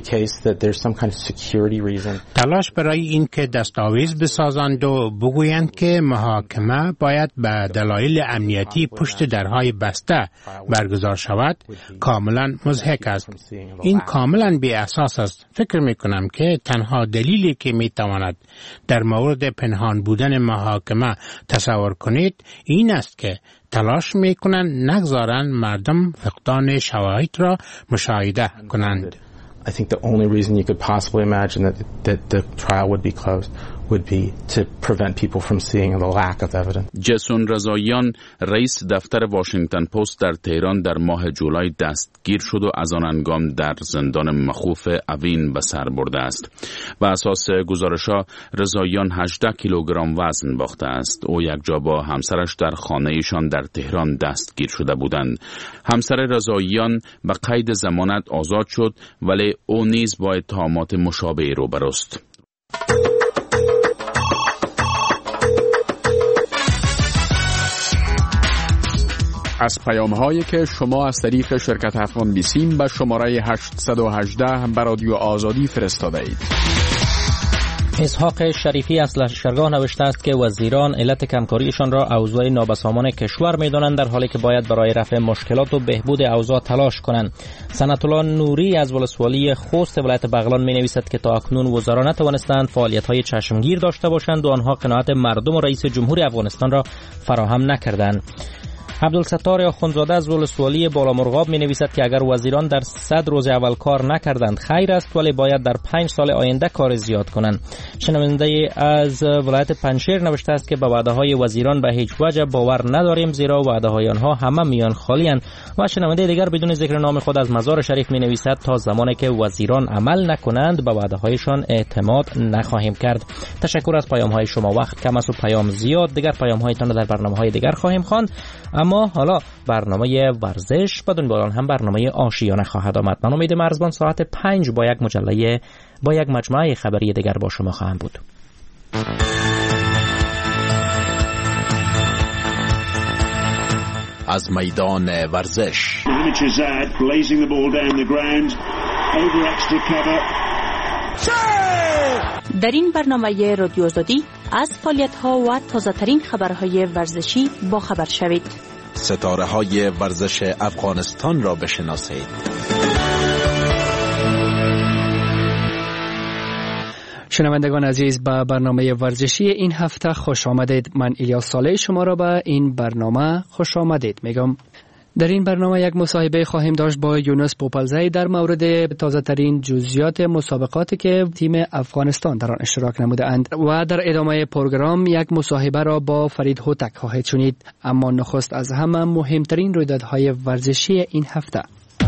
تلاش برای این که دستاویز بسازند و بگویند که محاکمه باید به دلایل امنیتی پشت درهای بسته برگزار شود کاملا مضحک است. این کاملا بی اساس است. فکر می‌کنم که تنها دلیلی که می‌تواند در مورد پنهان بودن محاکمه تصور کنید این است که تلاش میکنند نگذارند مردم فقدان شواهد را مشاهده کنند. I think the only reason you could possibly imagine that, that the trial would be closed would be to prevent people from seeing the lack of evidence. جیسون رضاییان رئیس دفتر واشنگتن پست در تهران در ماه جولای دستگیر شد و از آن هنگام در زندان مخوف اوین به سر برده است. بر اساس گزارش‌ها رضاییان هجده کیلوگرم وزن باخته است. او یک جا با همسرش در خانه‌ایشان در تهران دستگیر شده بودند. همسر رضاییان به قید ضمانت آزاد شد ولی او نیز با اتهامات مشابهی روبروست. از پیام‌هایی که شما از طریق شرکت افغان بیسیم به شماره هشت یک هشت به رادیو آزادی فرستاده اید. اسحاق شریفی از لشکرگاه نوشته است که وزیران علت کمکاریشان را اوضاع نابسامان کشور می‌دانند در حالی که باید برای رفع مشکلات و بهبود اوضاع تلاش کنند. سنت الله نوری از ولسوالی خوست ولایت بغلان می‌نویسد که تا اکنون وزرا نتوانستند فعالیت‌های چشمگیر داشته باشند و آنها قناعت مردم و رئیس جمهور افغانستان را فراهم نکردند. عبدالستار آخوندزاده از ولسوالی بالامرغاب می نویسد که اگر وزیران در صد روز اول کار نکردند خیر است ولی باید در پنج سال آینده کار زیاد کنند. شنونده از ولایت پنجشیر نوشته است که به وعده های وزیران به هیچ وجه باور نداریم زیرا وعده های آنها همه میان خالی اند. و شنونده دیگر بدون ذکر نام خود از مزار شریف می نویسد تا زمانی که وزیران عمل نکنند به وعده هایشان اعتماد نخواهیم کرد. تشکر از پیام های شما. وقت کم است و پیام زیاد. دیگر پیام هایتان در برنامه های دیگر خواهیم خواند. اما حالا برنامه ورزش و دنبال آن هم برنامه آشیانه خواهد آمد. من امید مرزبان ساعت پنج با یک مجله با یک مجموعه خبری دیگر با شما خواهم بود. از میدان ورزش در این برنامه رادیو آزادی از فعالیت‌ها و تازه‌ترین خبرهای ورزشی با خبر شوید. ستاره های ورزش افغانستان را بشناسید. شنوندگان عزیز، به برنامه ورزشی این هفته خوش آمدید. من الیاس صالح شما را به این برنامه خوش آمدید میگم. در این برنامه یک مصاحبه خواهیم داشت با یونس پوپلزی در مورد تازه ترین جزئیات مسابقاتی که تیم افغانستان در آن اشتراک نموده اند و در ادامه پروگرام یک مصاحبه را با فرید هوتک خواهید شنید. اما نخست از همه مهمترین رویدادهای ورزشی این هفته.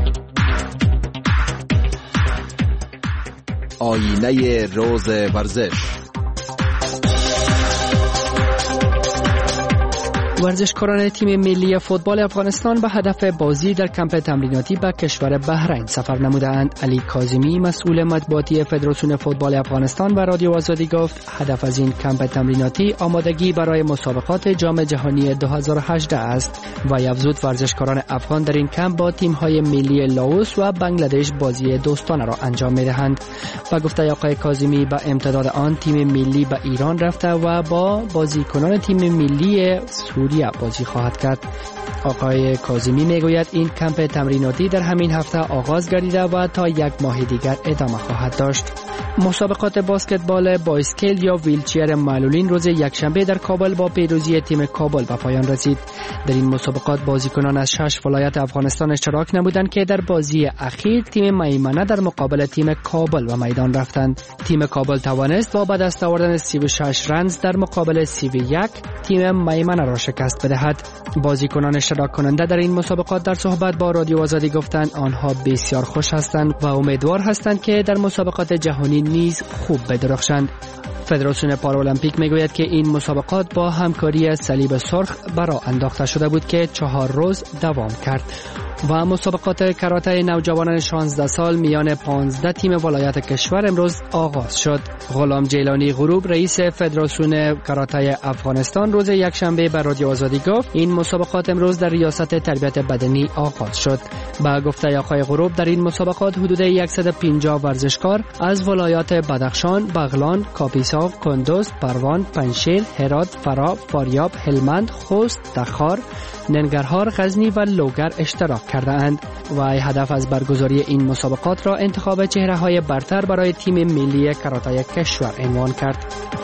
آینه روز ورزش. ورزشکاران تیم ملی فوتبال افغانستان به هدف بازی در کمپ تمریناتی به کشور بحرین سفر نمودند. علی کاظمی مسئول مطبوعاتی فدراسیون فوتبال افغانستان به رادیو آزادی گفت هدف از این کمپ تمریناتی آمادگی برای مسابقات جام جهانی دو هزار و هجده است و افزود ورزشکاران افغان در این کمپ با تیم‌های ملی لاوس و بنگلادش بازی دوستانه را انجام می‌دهند. و گفته آقای کاظمی به امتداد آن تیم ملی به ایران رفته و با بازیکنان تیم ملی سوریه بازی خواهد کرد. آقای کاظمی میگوید این کمپ تمریناتی در همین هفته آغاز گردیده و تا یک ماه دیگر ادامه خواهد داشت. مسابقات بسکتبال با اسکیل یا ویلچیر معلولین روز یکشنبه در کابل با پیروزی تیم کابل به پایان رسید. در این مسابقات بازیکنان از شش ولایت افغانستان اشتراک نمودند که در بازی اخیر تیم میمنه در مقابل تیم کابل و میدان رفتند. تیم کابل توانست با به دست آوردن سی و شش رنز در مقابل سی و یک تیم میمنه را شکست بدهد. بازیکنان اشتراک کننده در این مسابقات در صحبت با رادیو آزادی گفتند آنها بسیار خوش هستند و امیدوار هستند که در مسابقات جهانی نیز خوب بدرخشند. فدراسیون پارالمپیک میگوید که این مسابقات با همکاری صلیب سرخ برا انداخته شده بود که چهار روز دوام کرد. و مسابقات کاراته نوجوانان شانزده سال میان پانزده تیم ولایت کشور امروز آغاز شد. غلام جیلانی غروب رئیس فدراسیون کاراته افغانستان روز یکشنبه بر رادیو آزادی گفت این مسابقات امروز در ریاست تربیت بدنی آغاز شد. با گفته آقای غروب در این مسابقات حدود صد و پنجاه ورزشکار از ولایات بدخشان، بغلان، کاپیسا، کندوز، پروان، پنجشیر، هرات، فرا، فاریاب، هلمند، خوست، تخار، ننگرهار، غزنی و لوگر اشتراک کرده اند و هدف از برگزاری این مسابقات را انتخاب چهره های برتر برای تیم ملی کاراته کشور عنوان کرد.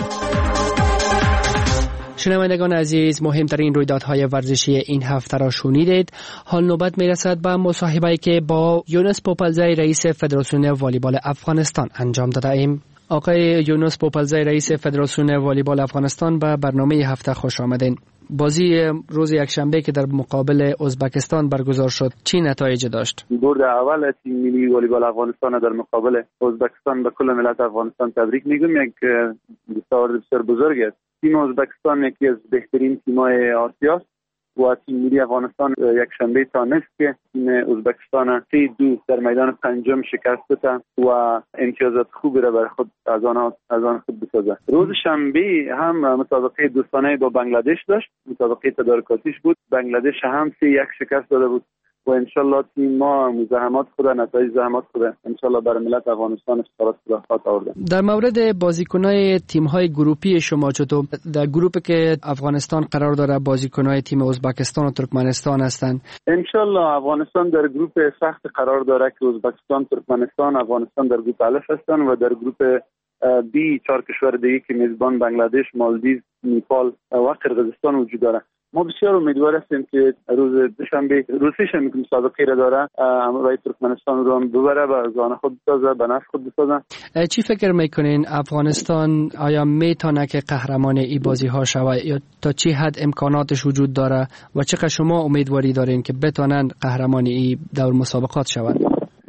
شنوندگان عزیز، مهمترین رویدادهای ورزشی این هفته را شنیدید. حال نوبت میرسد به مصاحبه‌ای که با یونس پوپلزی رئیس فدراسیون والیبال افغانستان انجام داده ایم. آقای یونس پوپلزی رئیس فدراسیون والیبال افغانستان به برنامه هفته خوش آمدین. بازی روز یکشنبه که در مقابل ازبکستان برگزار شد چی نتایج داشت؟ برد اول تیم ملی والیبال افغانستان در مقابل ازبکستان به کل ملت افغانستان تبریک میگم. یک دستاورد بسیار بزرگ است. تیم ازبکستان یکی از بهترین تیم‌های آسیا است و تیم ملی افغانستان یک شنبه تانست که تیم ازبکستان سه دو در میدان پنجم شکست داد و امتیازات خوبی را برای خود از آن از آن خود بسازد. روز شنبه هم مسابقه دوستانه با بنگلادش داشت. مسابقه تدارکاتیش بود. بنگلادش هم سه یک شکست داده بود و انشالله تیم ما مزاحمات خود نتایج زحمات خود انشالله برای ملت افغانستان افتخارات خود آورده. در مورد بازیکنای تیم‌های گروپی شما چطور؟ در گروپی که افغانستان قرار داره بازیکنای تیم ازبکستان و ترکمنستان هستند. انشالله افغانستان در گروپ سخت قرار داره که ازبکستان، ترکمنستان، افغانستان در گروپ الف هستند و در گروپ بی چهار کشور دیگه که میزبان بنگلادش، مالدیو، نیپال و قرقیزستان وجود داره. ما بسیار امیدوار هستیم که روز دوشنبه روز سه‌شنبه که مسابقه را داره امروز ترکمنستان رو هم ببره و از آن خود بسازه، به نفع خود بسازه. چی فکر میکنین افغانستان آیا میتونه که قهرمان این بازی ها شود یا تا چی حد امکاناتش وجود داره و چقدر شما امیدواری دارین که بتونن قهرمان این دور مسابقات شوند؟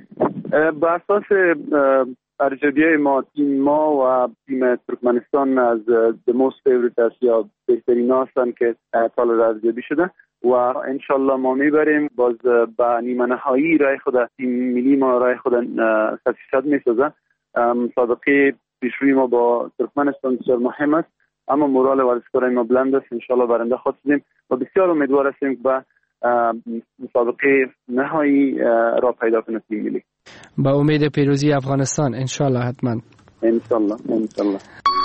به اساس ارزیابی ما تیم ما و تیم ترکمنستان از the most favorite است یا بهترین هستند که سال ارزیابی شده و انشالله ما میبریم. باز به نیمه نهایی رای خود تیم ملی ما رای خود صد فیصد میسازه. مسابقه پیشروی ما با ترکمنستان بسیار مهم است اما مورال ورزشکاران ما بلند است. انشالله برنده خود شدیم و بسیار امیدوار هستیم که به مسابقه نهایی را پیدا کنه تیم ملی. با امید پیروزی افغانستان انشالله حتما انشالله انشالله.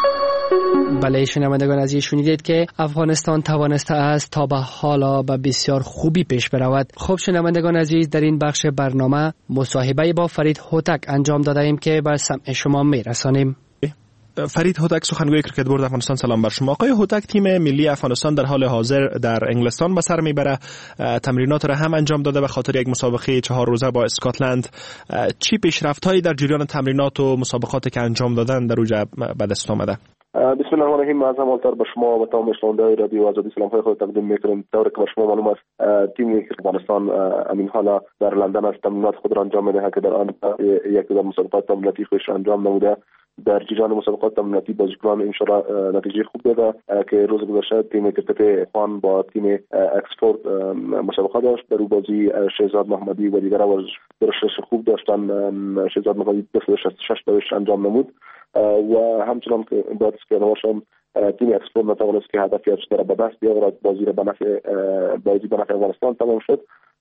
بله شنوندگان عزیز، شنیدید که افغانستان توانسته است تا به حالا به بسیار خوبی پیش برود. خب شنوندگان عزیز، در این بخش برنامه مصاحبه با فرید هوتک انجام داده ایم که به سمع شما می رسانیم. فرید هوتک، سخنگوی کرکت بورد افغانستان، سلام بر شما. آقای هوتک، تیم ملی افغانستان در حال حاضر در انگلستان به سر میبره، تمرینات را هم انجام داده به خاطر یک مسابقه چهار روزه با اسکاتلند. چی پیشرفت‌هایی در جریان تمرینات و مسابقاتی که انجام دادن در اوج به دست آمده؟ بسم الله الرحمن الرحیم. از اول تر به شما و تمام شنوندگان رادیو آزادی سلام‌های خود تقدیم می‌کنم. طوری که به شما معلوم است، تیم افغانستان امین حالا در لندن است تمرینات خود را انجام می‌دهد که در آن یک در مسابقات تمریناتی خودش انجام نموده. در جریان مسابقات تمریناتی بازیکنان ان شاء الله نتیجه خوب داده که روز گذشته تیم کرکت افغان با تیم اکسفورد مسابقه داشت. در اون بازی شهزاد محمدی و دیگر ورزشکاران خوب داشتن. شهزاد محمدی دویست و شصت و شش دویست انجام نمود و همچنان که باید که نواشم تیم اکسفورد نتوانست که هدفی از را به دست بیاورد. بازی را به نفع بازی به نفع افغانستان تمام شد.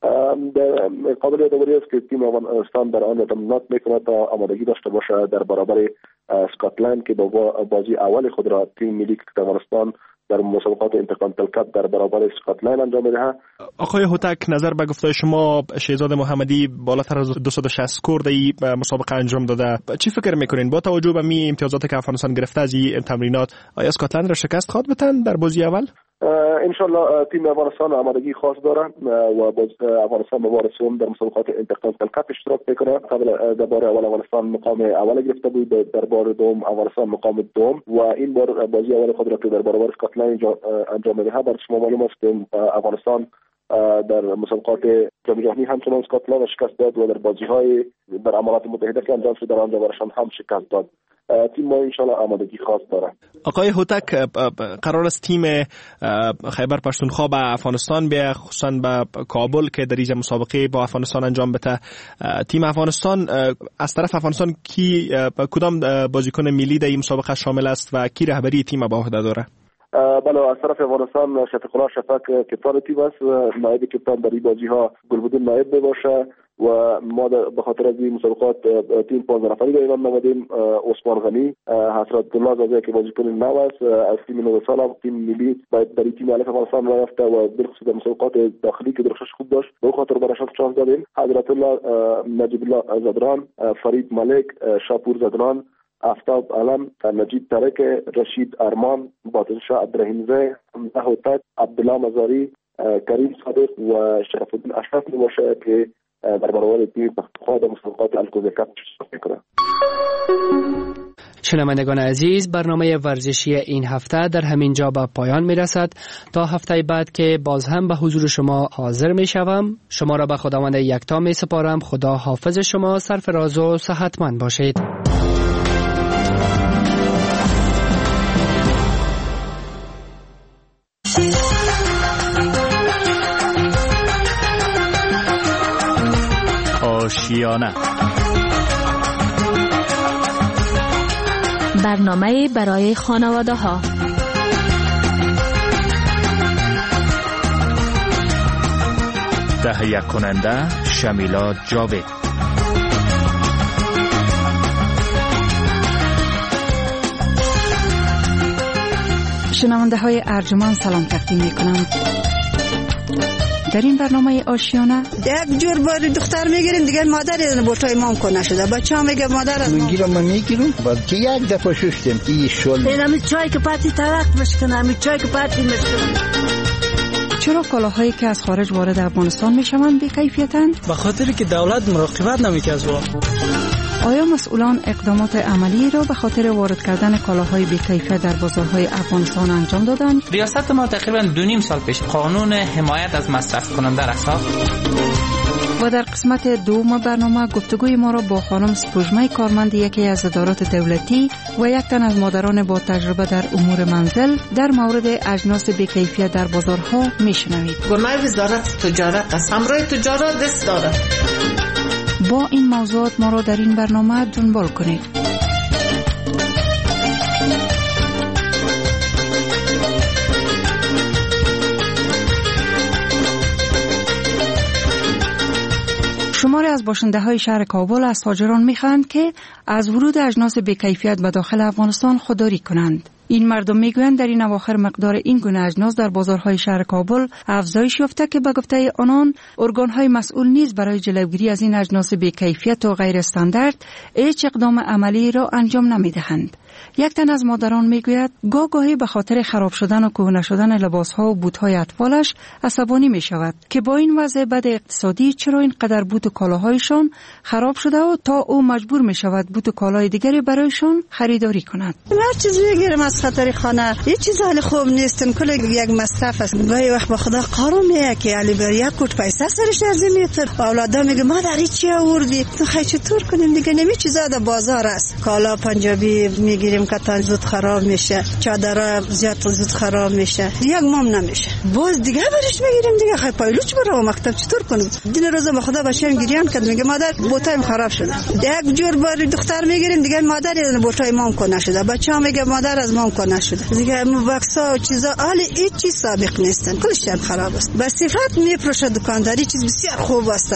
قابل یادآوری است که تیم افغانستان در آن تمرینات میکند تا آمادگی داشته باشه در برابر اسکاتلند که با بازی اول خود را تیم ملی افغانستان در مسابقات اینترکانتیننتال کاپ در برابر اسکاتلند انجام می‌دهد. آقای هوتک، نظر به گفته شما شهزاد محمدی بالاتر از دویست و شصت اسکور در این مسابقه انجام داده. چی فکر میکنین با توجه به می امتیازاتی که افغانستان گرفته از این تمرینات، آیا اسکاتلند را شکست خواهد بتن در بازی اول؟ ان شاء الله تیم افغانستان آمادگی خاص داره و باز افغانستان به بار سوم در مسابقات اینترکانتیننتال کاپ اشتراک میکنه. قبل در بار اول افغانستان مقام اول گرفته بود، در بار دوم افغانستان مقام دوم و این بار بازی اول خود را که در برابر اسکاتلند انجام میده. بر شما معلوم است که افغانستان در مسابقات جام جهانی همچنان اسکاتلند شکست داد و در بازی‌های در امارات متحده که انجام شد در آنجا برشان هم شکست داد. تیم ما ان شاء الله آمادگی خاص داره. آقای هوتک، قرار است تیم خیبر پختونخوا به افغانستان بیا، خصوصا به کابل که در این مسابقه با افغانستان انجام بده. تیم افغانستان از طرف افغانستان کی کدام بازیکن ملی در این مسابقه شامل است و کی رهبری تیم به عهده داره؟ بله، از طرف افغانستان شفیق الله شفق کپتان تیم است. نایب کپتان در این بازی ها گلبدین نایب باشه و ما به خاطر از این مسابقات تیم پانزده نفری در ایران نمودیم. عثمان غنی، حسرت الله زاده که بازیکن نو است از تیم نو سال تیم ملی باید در تیم الف افغانستان رفته و بالخصوص در مسابقات داخلی که درخشش خوب داشت به خاطر براشون چانس دادیم. حضرت الله نجیب الله زدران، فرید ملک، شاپور زدران، آفتاب علم، نجیب ترک، رشید ارمان، باطن شاه عبدالرحیم، حمزه هوتک، عبدالله مزاری، کریم صادق و شرف الدین اشرف میباشه که در برابر تیم پختونخوا در مسابقات الکوزه کاپ شرکت میکنه. شنوندگان عزیز، برنامه ورزشی این هفته در همین جا به پایان میرسد. تا هفته بعد که باز هم به حضور شما حاضر میشوم، شما را به خداوند یکتا میسپارم. خدا حافظ شما، سرفراز و صحتمند باشید. آشیانه، برنامه برای خانواده ها. تهیه کننده شمیلا جاوید. شنونده های ارجمند سلام تقدیم می کنم. در این برنامه آشیانه یک جور باری دختر میگیریم دیگه مادر این بوتای مام کنه شده. بچه ها میگه مادر از مام میگیرم من میگیرم بلکه یک دفعه ششتم ای شل این همی چای که پاتی طرق مشکنه، همی چای که پاتی مشکنه. چرا کالاهایی که از خارج وارد افغانستان میشوند بی کیفیتند؟ به خاطر که دولت مراقبت نمیکنه از وام. آیا مسئولان اقدامات عملی را به خاطر وارد کردن کالاهای بی‌کیفیت در بازارهای افغانستان انجام دادند؟ ریاست ما تقریبا دو نیم سال پیش قانون حمایت از مصرف کننده را ساخت. و در قسمت دوم برنامه گفتگوی ما را با خانم سپوږمۍ کارمند یکی از ادارات دولتی و یک تن از مادران با تجربه در امور منزل در مورد اجناس بی‌کیفیت در بازارها میشنوید. گناه وزارت تجارت است، همراه تجارت دست داره. با این موضوعات ما را در این برنامه دنبال کنید. شماری از باشنده های شهر کابل از تاجران میخواهند که از ورود اجناس بی‌کیفیت به داخل افغانستان خودداری کنند. این مردم میگویند در این اواخر مقدار این گونه اجناس در بازارهای شهر کابل افزایش یافته که به گفته آنان ارگان‌های مسئول نیز برای جلوگیری از این اجناس بی‌کیفیت و غیر استاندارد هیچ اقدام عملی را انجام نمیدهند. یک تن از مادران میگوید گاه گاهی به خاطر خراب شدن و کهنه شدن لباسها و بوت‌های اطفالش عصبانی می شود که با این وضع بد اقتصادی چرا اینقدر بوت و کالاهایشان خراب شده و تا او مجبور می شود بوت و کالای دیگری برایشان خریداری کند. هر چیز میگیرم از خاطر خانه، هیچ چیز حال خوب نیستن، کل یک مصرف است. گاهی وقت با خدا قارون میگه که علی بر یک کوت پیسه سرش ارزی میتر، اولادا میگه مادر چی آوردی؟ تو خی چطور کنیم دیگه؟ نمی چیزا در بازار است. کالا پنجابی میگیریم که زود خراب میشه، چادر زیاد زود خراب میشه، یک مام نمیشه. باز دیگه برش میگیریم دیگه خی پایلوچ برو مکتب چطور کنیم؟ دین روز به خدا باشم گریان کرد میگه مادر بوتایم خراب شده. یک جور بار دختر میگیریم دیگه مادر بوتای مام کنه شده. بچه‌ها میگه مادر از مام کنه شده. دیگه بکسا و چیزا حالی هیچ چیز سابق نیستن، کلش خراب است. به صفت میفروشه دکانداری چیز بسیار خوب است.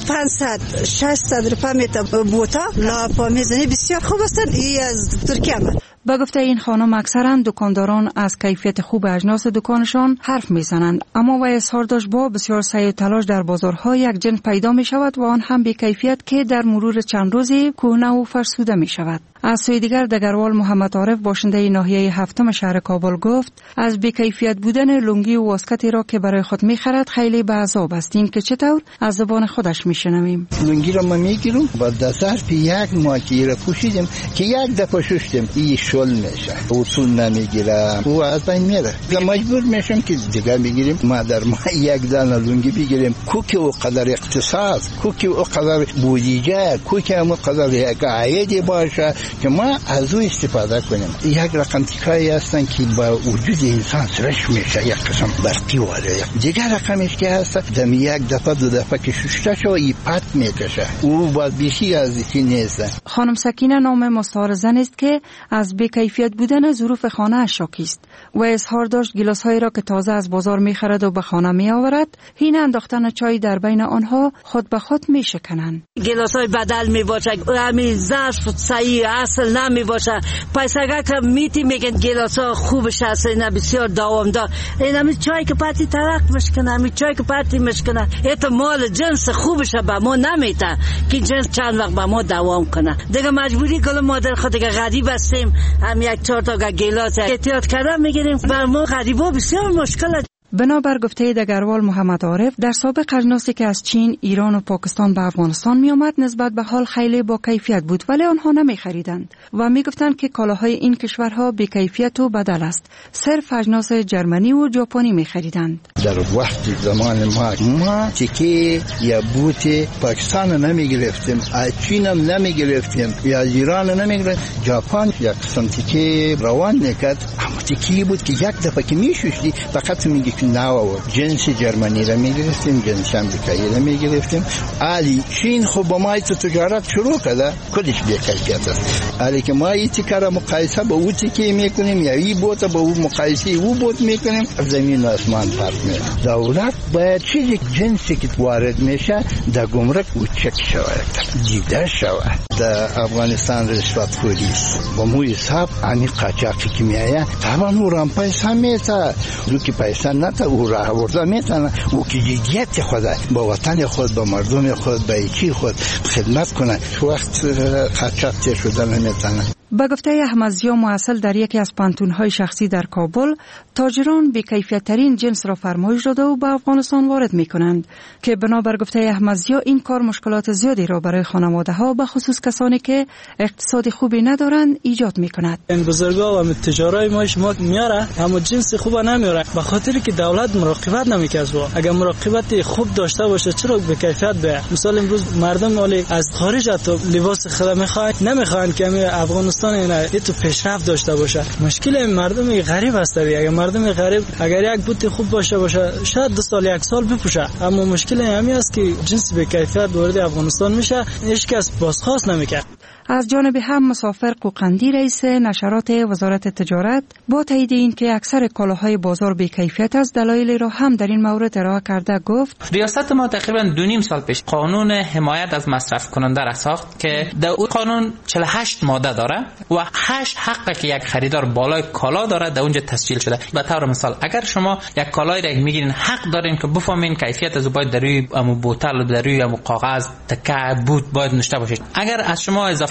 پانصد ششصد روپیه میته بوتا لاپا میزنی بسیار خوب است. این از ترکیه آمد. با گفته این خانم اکثرا دکانداران از کیفیت خوب اجناس دکانشان حرف میزنند، اما و اظهار داشت با بسیار سعی و تلاش در بازارها یک جنس پیدا می شود و آن هم به کیفیت که در مرور چند روزی کهنه و فرسوده می شود. از سوی دیگر دگروال محمد عارف باشنده ناحیه هفتم شهر کابل گفت از بی‌کیفیت بودن لنگی و واسکتی را که برای خود می‌خرد خیلی به عذاب است. این که چطور از زبان خودش میشنویم. لنگی را ما میگیرم با دست یک ماه که را پوشیدم که یک دفعه شستم این شل میشه، اصول نمیگیرم و از بین میره. مجبور میشم که دیگه میگیریم ما در ما یک دانه لنگی بگیریم کوکی و قدر اقتصاد، کوکی و قدر بودجه، کوکی و قدر یک عاید باشه که ما از او استفاده کنیم. یک رقم تیکایی هستن که با وجود انسان سرش میشه یک قسم برقی واره. دیگر رقمش که هست دم یک دفعه دو دفعه که ششته شو ای پت میکشه، او باید بیشی از یکی نیست. خانم سکینه نام مستعار زن است که از بی‌کیفیت بودن ظروف خانه اش شاکی است و اظهار داشت گیلاس هایی را که تازه از بازار میخرد و به خانه میآورد هین انداختن چای در بین آنها خود به خود میشکنند. گیلاس های بدل میباشه، همین ظرف صحیح اصل نمی باشه. پس اگر که میتی میگن گیلاس ها خوبش هست، اینا بسیار دوامدار، اینا چای که پاتی ترک مشکنه، می چای که پاتی مشکنه، ایتا مال جنس خوبشه به ما نمیته که جنس چند وقت به ما دوام کنه. دیگه مجبوری گل مادر خود دیگه غریب هستیم، هم یک چهار تا گیلاس احتیاط کردن میگیریم، بر ما غریبا بسیار مشکله. بنابر گفته دگروال محمد عارف در سابق اجناسی که از چین، ایران و پاکستان به افغانستان می آمد نسبت به حال خیلی با کیفیت بود ولی آنها نمی خریدند و می گفتند که کالاهای این کشورها بی کیفیت و بدل است. صرف اجناس جرمنی و ژاپنی می خریدند. در وقت زمان ما ما تیکه یا بوت پاکستان نمی گرفتیم، از چین هم نمی گرفتیم، یا ایران نمی گرفتیم، ژاپن یک قسم تیکه روان نکرد، اما تیکه بود که یک دفعه که می شوشتی فقط میگی ناو جنس جرمنی را میگرفتیم، جنس امریکایی را میگرفتیم. علی چین خب با ما ایت تجارت شروع کرده، کلش بی‌کیفیت است. علی که ما ایت کار مقایسه با اوتی که میکنیم یا ای بوت با او مقایسه او بوت میکنیم، زمین و آسمان فرق میکنه. دولت باید چیزی جنسی که وارد میشه در گمرک او چک شود، دیده شود. در افغانستان رشوت خوری است، با مو حساب انی قاچاقی که میایه طبعا او رام پیسه میته، دو که پیسه نه او راه آورده میتونه او که جدیت خود با وطن خود، با مردم خود، با ایکی خود خدمت کنه، وقت قاچاق تیر شده نمیتونه. با گفته احمدزیا معسل در یکی از پانتون‌های شخصی در کابل، تاجران بی‌کیفیت‌ترین جنس را فرمایش داده و به افغانستان وارد می‌کنند که بنابر گفته احمدزیا این کار مشکلات زیادی را برای خانواده‌ها به خصوص کسانی که اقتصاد خوبی ندارند ایجاد می‌کند. این بزرگا و تجارای ما شما میاره اما جنس خوب نمیاره، به خاطر که دولت مراقبت نمی‌کنه. اگر مراقبت خوب داشته باشه چرا بی‌کیفیت به مثال امروز مردم ولی از خارج تو لباس خدا می‌خواد نمی‌خوان که افغانستان اینا تو پیشرفت داشته باشه. مشکل مردم غریب است. اگر مردم غریب اگر یک بوت خوب باشه باشه شاید دو سال یک سال بپوشه، اما مشکل همین است که جنس به کیفیت وارد افغانستان میشه، هیچ کس بازخواست نمیکنه. از جانب هم مسافر قوقندی رئیس نشرات وزارت تجارت با تایید این که اکثر کالاهای بازار بی کیفیت است دلایلی را هم در این مورد ارائه کرده گفت ریاست ما تقریبا دو نیم سال پیش قانون حمایت از مصرف کننده را ساخت که در اون قانون چهل و هشت ماده داره و هشت حقی که یک خریدار بالای کالا داره در اونجا تسجیل شده. به طور مثال اگر شما یک کالای را میگیرین حق دارین که بفهمین کیفیت از باید در روی ام بوتل در روی ام کاغذ تکه بوت باید نوشته باشه. اگر از شما اضافه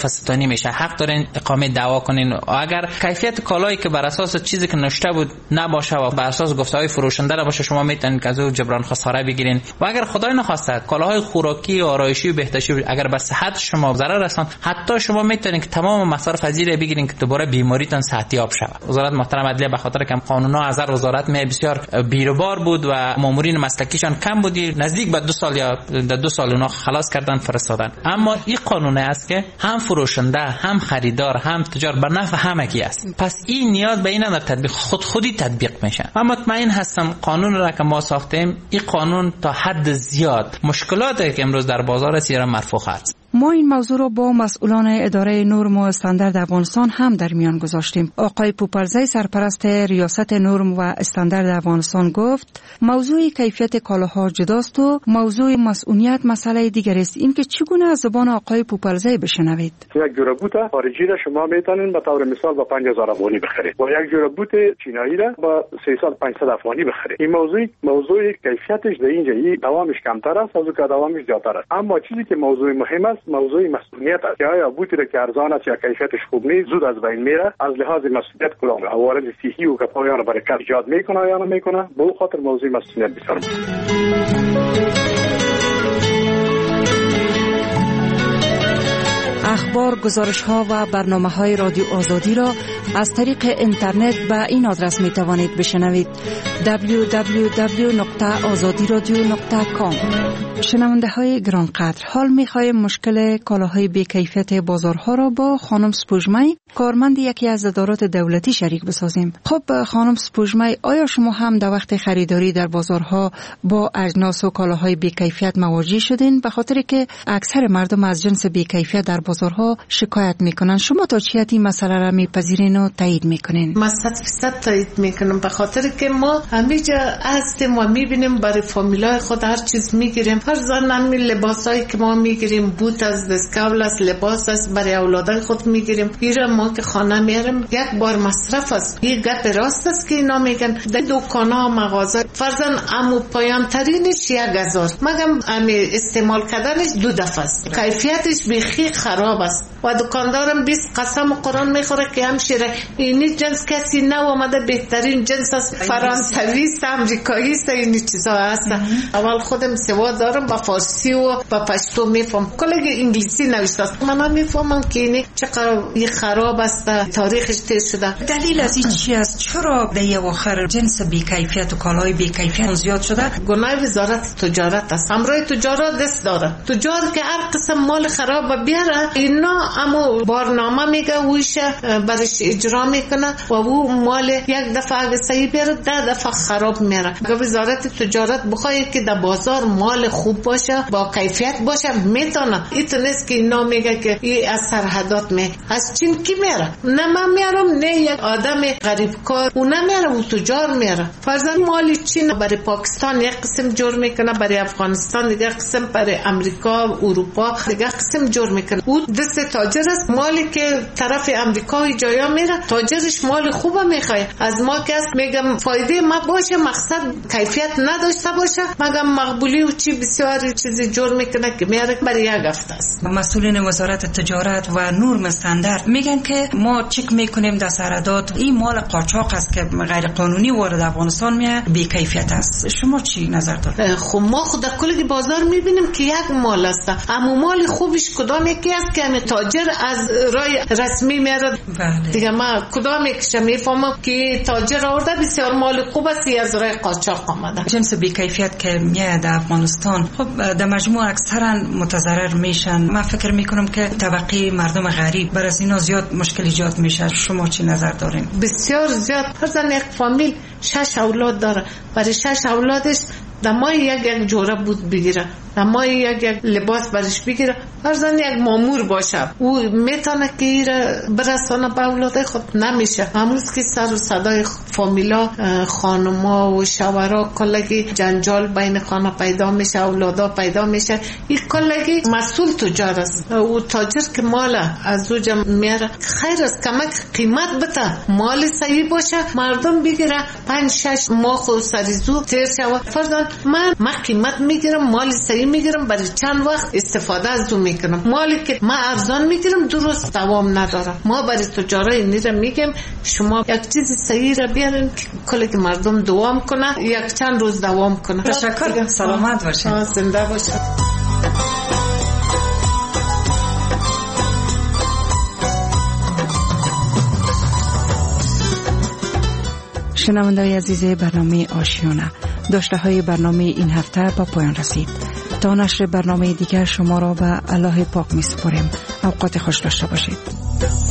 ستانی میشه، حق دارین اقامه دعوا کنین. اگر کیفیت کالایی که بر اساس چیزی که نوشته بود نباشه و بر اساس گفته‌های فروشنده باشه، شما میتونید که از او جبران خساره بگیرین. و اگر خدای نخواسته کالاهای خوراکی و آرایشی و بهداشتی اگر به صحت شما ضرر رساند، حتی شما میتونید که تمام مصارف از این بگیرین که دوباره بیماریتون صحتیاب شود. وزارت محترم عدلیه به خاطر که قانون‌ها از هر وزارت می بسیار بیروبار بود و مامورین مسلکیشان کم بودی، نزدیک به دو سال یا دو سال اونا خلاص کردن فرستادن. اما این قانونه است که هم فروشنده هم خریدار هم تجار به نفع همگی است. پس این نیاز به این در تطبیق خود خودی تطبیق میشه. من مطمئن هستم قانون را که ما ساختیم، این قانون تا حد زیاد مشکلاتی که امروز در بازار است را مرفوع است. ما این موضوع را با مسئولان اداره نرم و استاندارد افغانستان هم در میان گذاشتیم. آقای پوپرزی سرپرست ریاست نرم و استاندارد افغانستان گفت موضوع کیفیت کالاها جداست و موضوع مسئولیت مسئله دیگر است. این که چگونه از زبان آقای پوپرزی بشنوید. یک جوره بوت خارجی را شما میتونین به طور مثال با پنج هزار افغانی بخرید، با یک جوره بوت چینایی را با سیصد پانصد افغانی بخرید. این موضوع موضوع کیفیتش در اینجا دوامش کمتر است از که دوامش زیادتر است. اما چیزی که موضوع مهم است موضوع مسئولیت است. آیا بوتی را که ارزان است یا کیفیتش خوب نیست زود از بین میره، از لحاظ مسئولیت کدام عوارض صحی و پایان برکت ایجاد میکنه یا نمیکنه، به خاطر موضوع مسئولیت بسیار اخبار، گزارش‌ها و برنامه‌های رادیو آزادی را از طریق اینترنت به این آدرس می توانید بشنوید: دبلیو دبلیو دبلیو نقطه آزادی رادیو نقطه کام. شنونده های گرانقدر، حال می خواهیم مشکل کالاهای بی‌کیفیت بازارها را با خانم سپوږمی، کارمند یکی از ادارات دولتی، شریک بسازیم. خب خانم سپوږمی، آیا شما هم در وقت خریداری در بازارها با اجناس و کالاهای بی‌کیفیت مواجه شدین؟ به خاطر که اکثر مردم از جنس بی‌کیفیت در بازارها شکایت میکنن. شما تا چه حد این مسئله را میپذیرین و تایید میکنین؟ من صد فیصد تایید میکنم، به خاطر که ما همیشه هستیم و میبینیم برای فامیلای خود هر چیز میگیریم. هر زن همین لباسایی که ما میگیریم، بوت از دستکول است، لباس است، برای اولادای خود میگیریم. ایرا ما که خانه میاریم یک بار مصرف است. این گپ راست است که اینا میگن در دکانا و مغازه فرضاً امو پایان ترینش یک هزار، مگم امی استعمال کردنش دو دفعه است. کیفیتش بیخی خراب است و دکاندارم بیست قسم قرآن میخوره که همشیره اینی جنس کسی نو آمده، بهترین جنس است، فرانسوی است، امریکایی است، اینی چیزا هست. اول خودم سواد دارم با فارسی و با پشتو میفهم، کلی انگلیسی نوشته است، من میفهمم که اینی چقدر خراب است، تاریخش تیر شده. دلیل از این چی است؟ چرا به یه آخر جنس بی‌کیفیت و کالای بی‌کیفیت زیاد شده؟ گناه وزارت تجارت است. همراه تجارت دست داره. تجار که هر قسم مال خراب بیاره، اینا اما بارنامه میگه ویش برش اجرا میکنه و او مال یک دفعه اگه صحیح بیاره ده دفعه خراب میره. اگه وزارت تجارت بخواه که در بازار مال خوب باشه، با کیفیت باشه، میتونه. ایتونست که اینا میگه که این از سرحدات می از چین کی میره؟ نه من میارم، نه یک آدم غریب کار او نمیره، او تجار میره. فرضاً مال چین برای پاکستان یک قسم جور میکنه، برای افغانستان دیگه قسم، برای امریکا و اروپا دیگه قسم جور میکنه. او دست تاجر است. مالی که طرف امریکا و جایا میره، تاجرش مال خوبه میخواد. از ما که است میگم فایده ما باشه، مقصد کیفیت نداشته باشه، مگم مقبولی و چی بسیاری چیزی جور میکنه که میاره برای یک هفته است. مسئولین وزارت تجارت و نرم استاندارد میگن که ما چک میکنیم در سرحدات این مال قاچاق است که غیر قانونی وارد افغانستان میاد، بی کیفیت است. شما چی نظر دارید؟ خب ما خود کل بازار میبینیم که یک مال است، اما مال خوبش کدام یکی است که همین تاجر از رای رسمی میاره. بله. دیگه ما کدام یکیش میفهمم که تاجر آورده بسیار مال خوب است از رای قاچاق آمده. جنس بی کیفیت که میاد در افغانستان، خب در مجموع اکثرا متضرر میشن. من فکر میکنم که طبقه مردم غریب بر از اینا زیاد مشکل ایجاد میشه. شما چی نظر دارین؟ بسیار زیاد. فرضاً یک فامیل شش اولاد داره، برای شش اولادش دمای یک یک جوره بود بگیره، دمای یک یک لباس برش بگیره، فرضاً یک مامور باشه، او میتونه که ایره برسانه به اولاد خود نمیشه. امروز که سر و صدای فامیلا، خانما و شوهرها کلگی جنجال بین خانه پیدا میشه، اولادا پیدا میشه. این کلگی مسئول تجار است. او تاجر که مال از او جمع میاره، خیر است کمک قیمت بده، مال صحیح باشه، مردم بگیره، پنج شش ماه و سریزو تیر شود. فرضاً من ما قیمت میگیرم، مال صحیح این میگیرم برای چند وقت استفاده از اون میکنم. مالی که ما ارزان میگیرم درست دوام نداره. ما برای تجارای نیرم میگم شما یک چیز صحیح را بیارین که کلی که مردم دوام کنه، یک چند روز دوام کنه. تشکر. سلامت باشین. زنده باشین. شنونده‌های عزیز برنامه آشیانه، داشته های برنامه این هفته با پایان رسید. تا نشر برنامه دیگر شما را به الله پاک می سپاریم. اوقات خوش داشته باشید.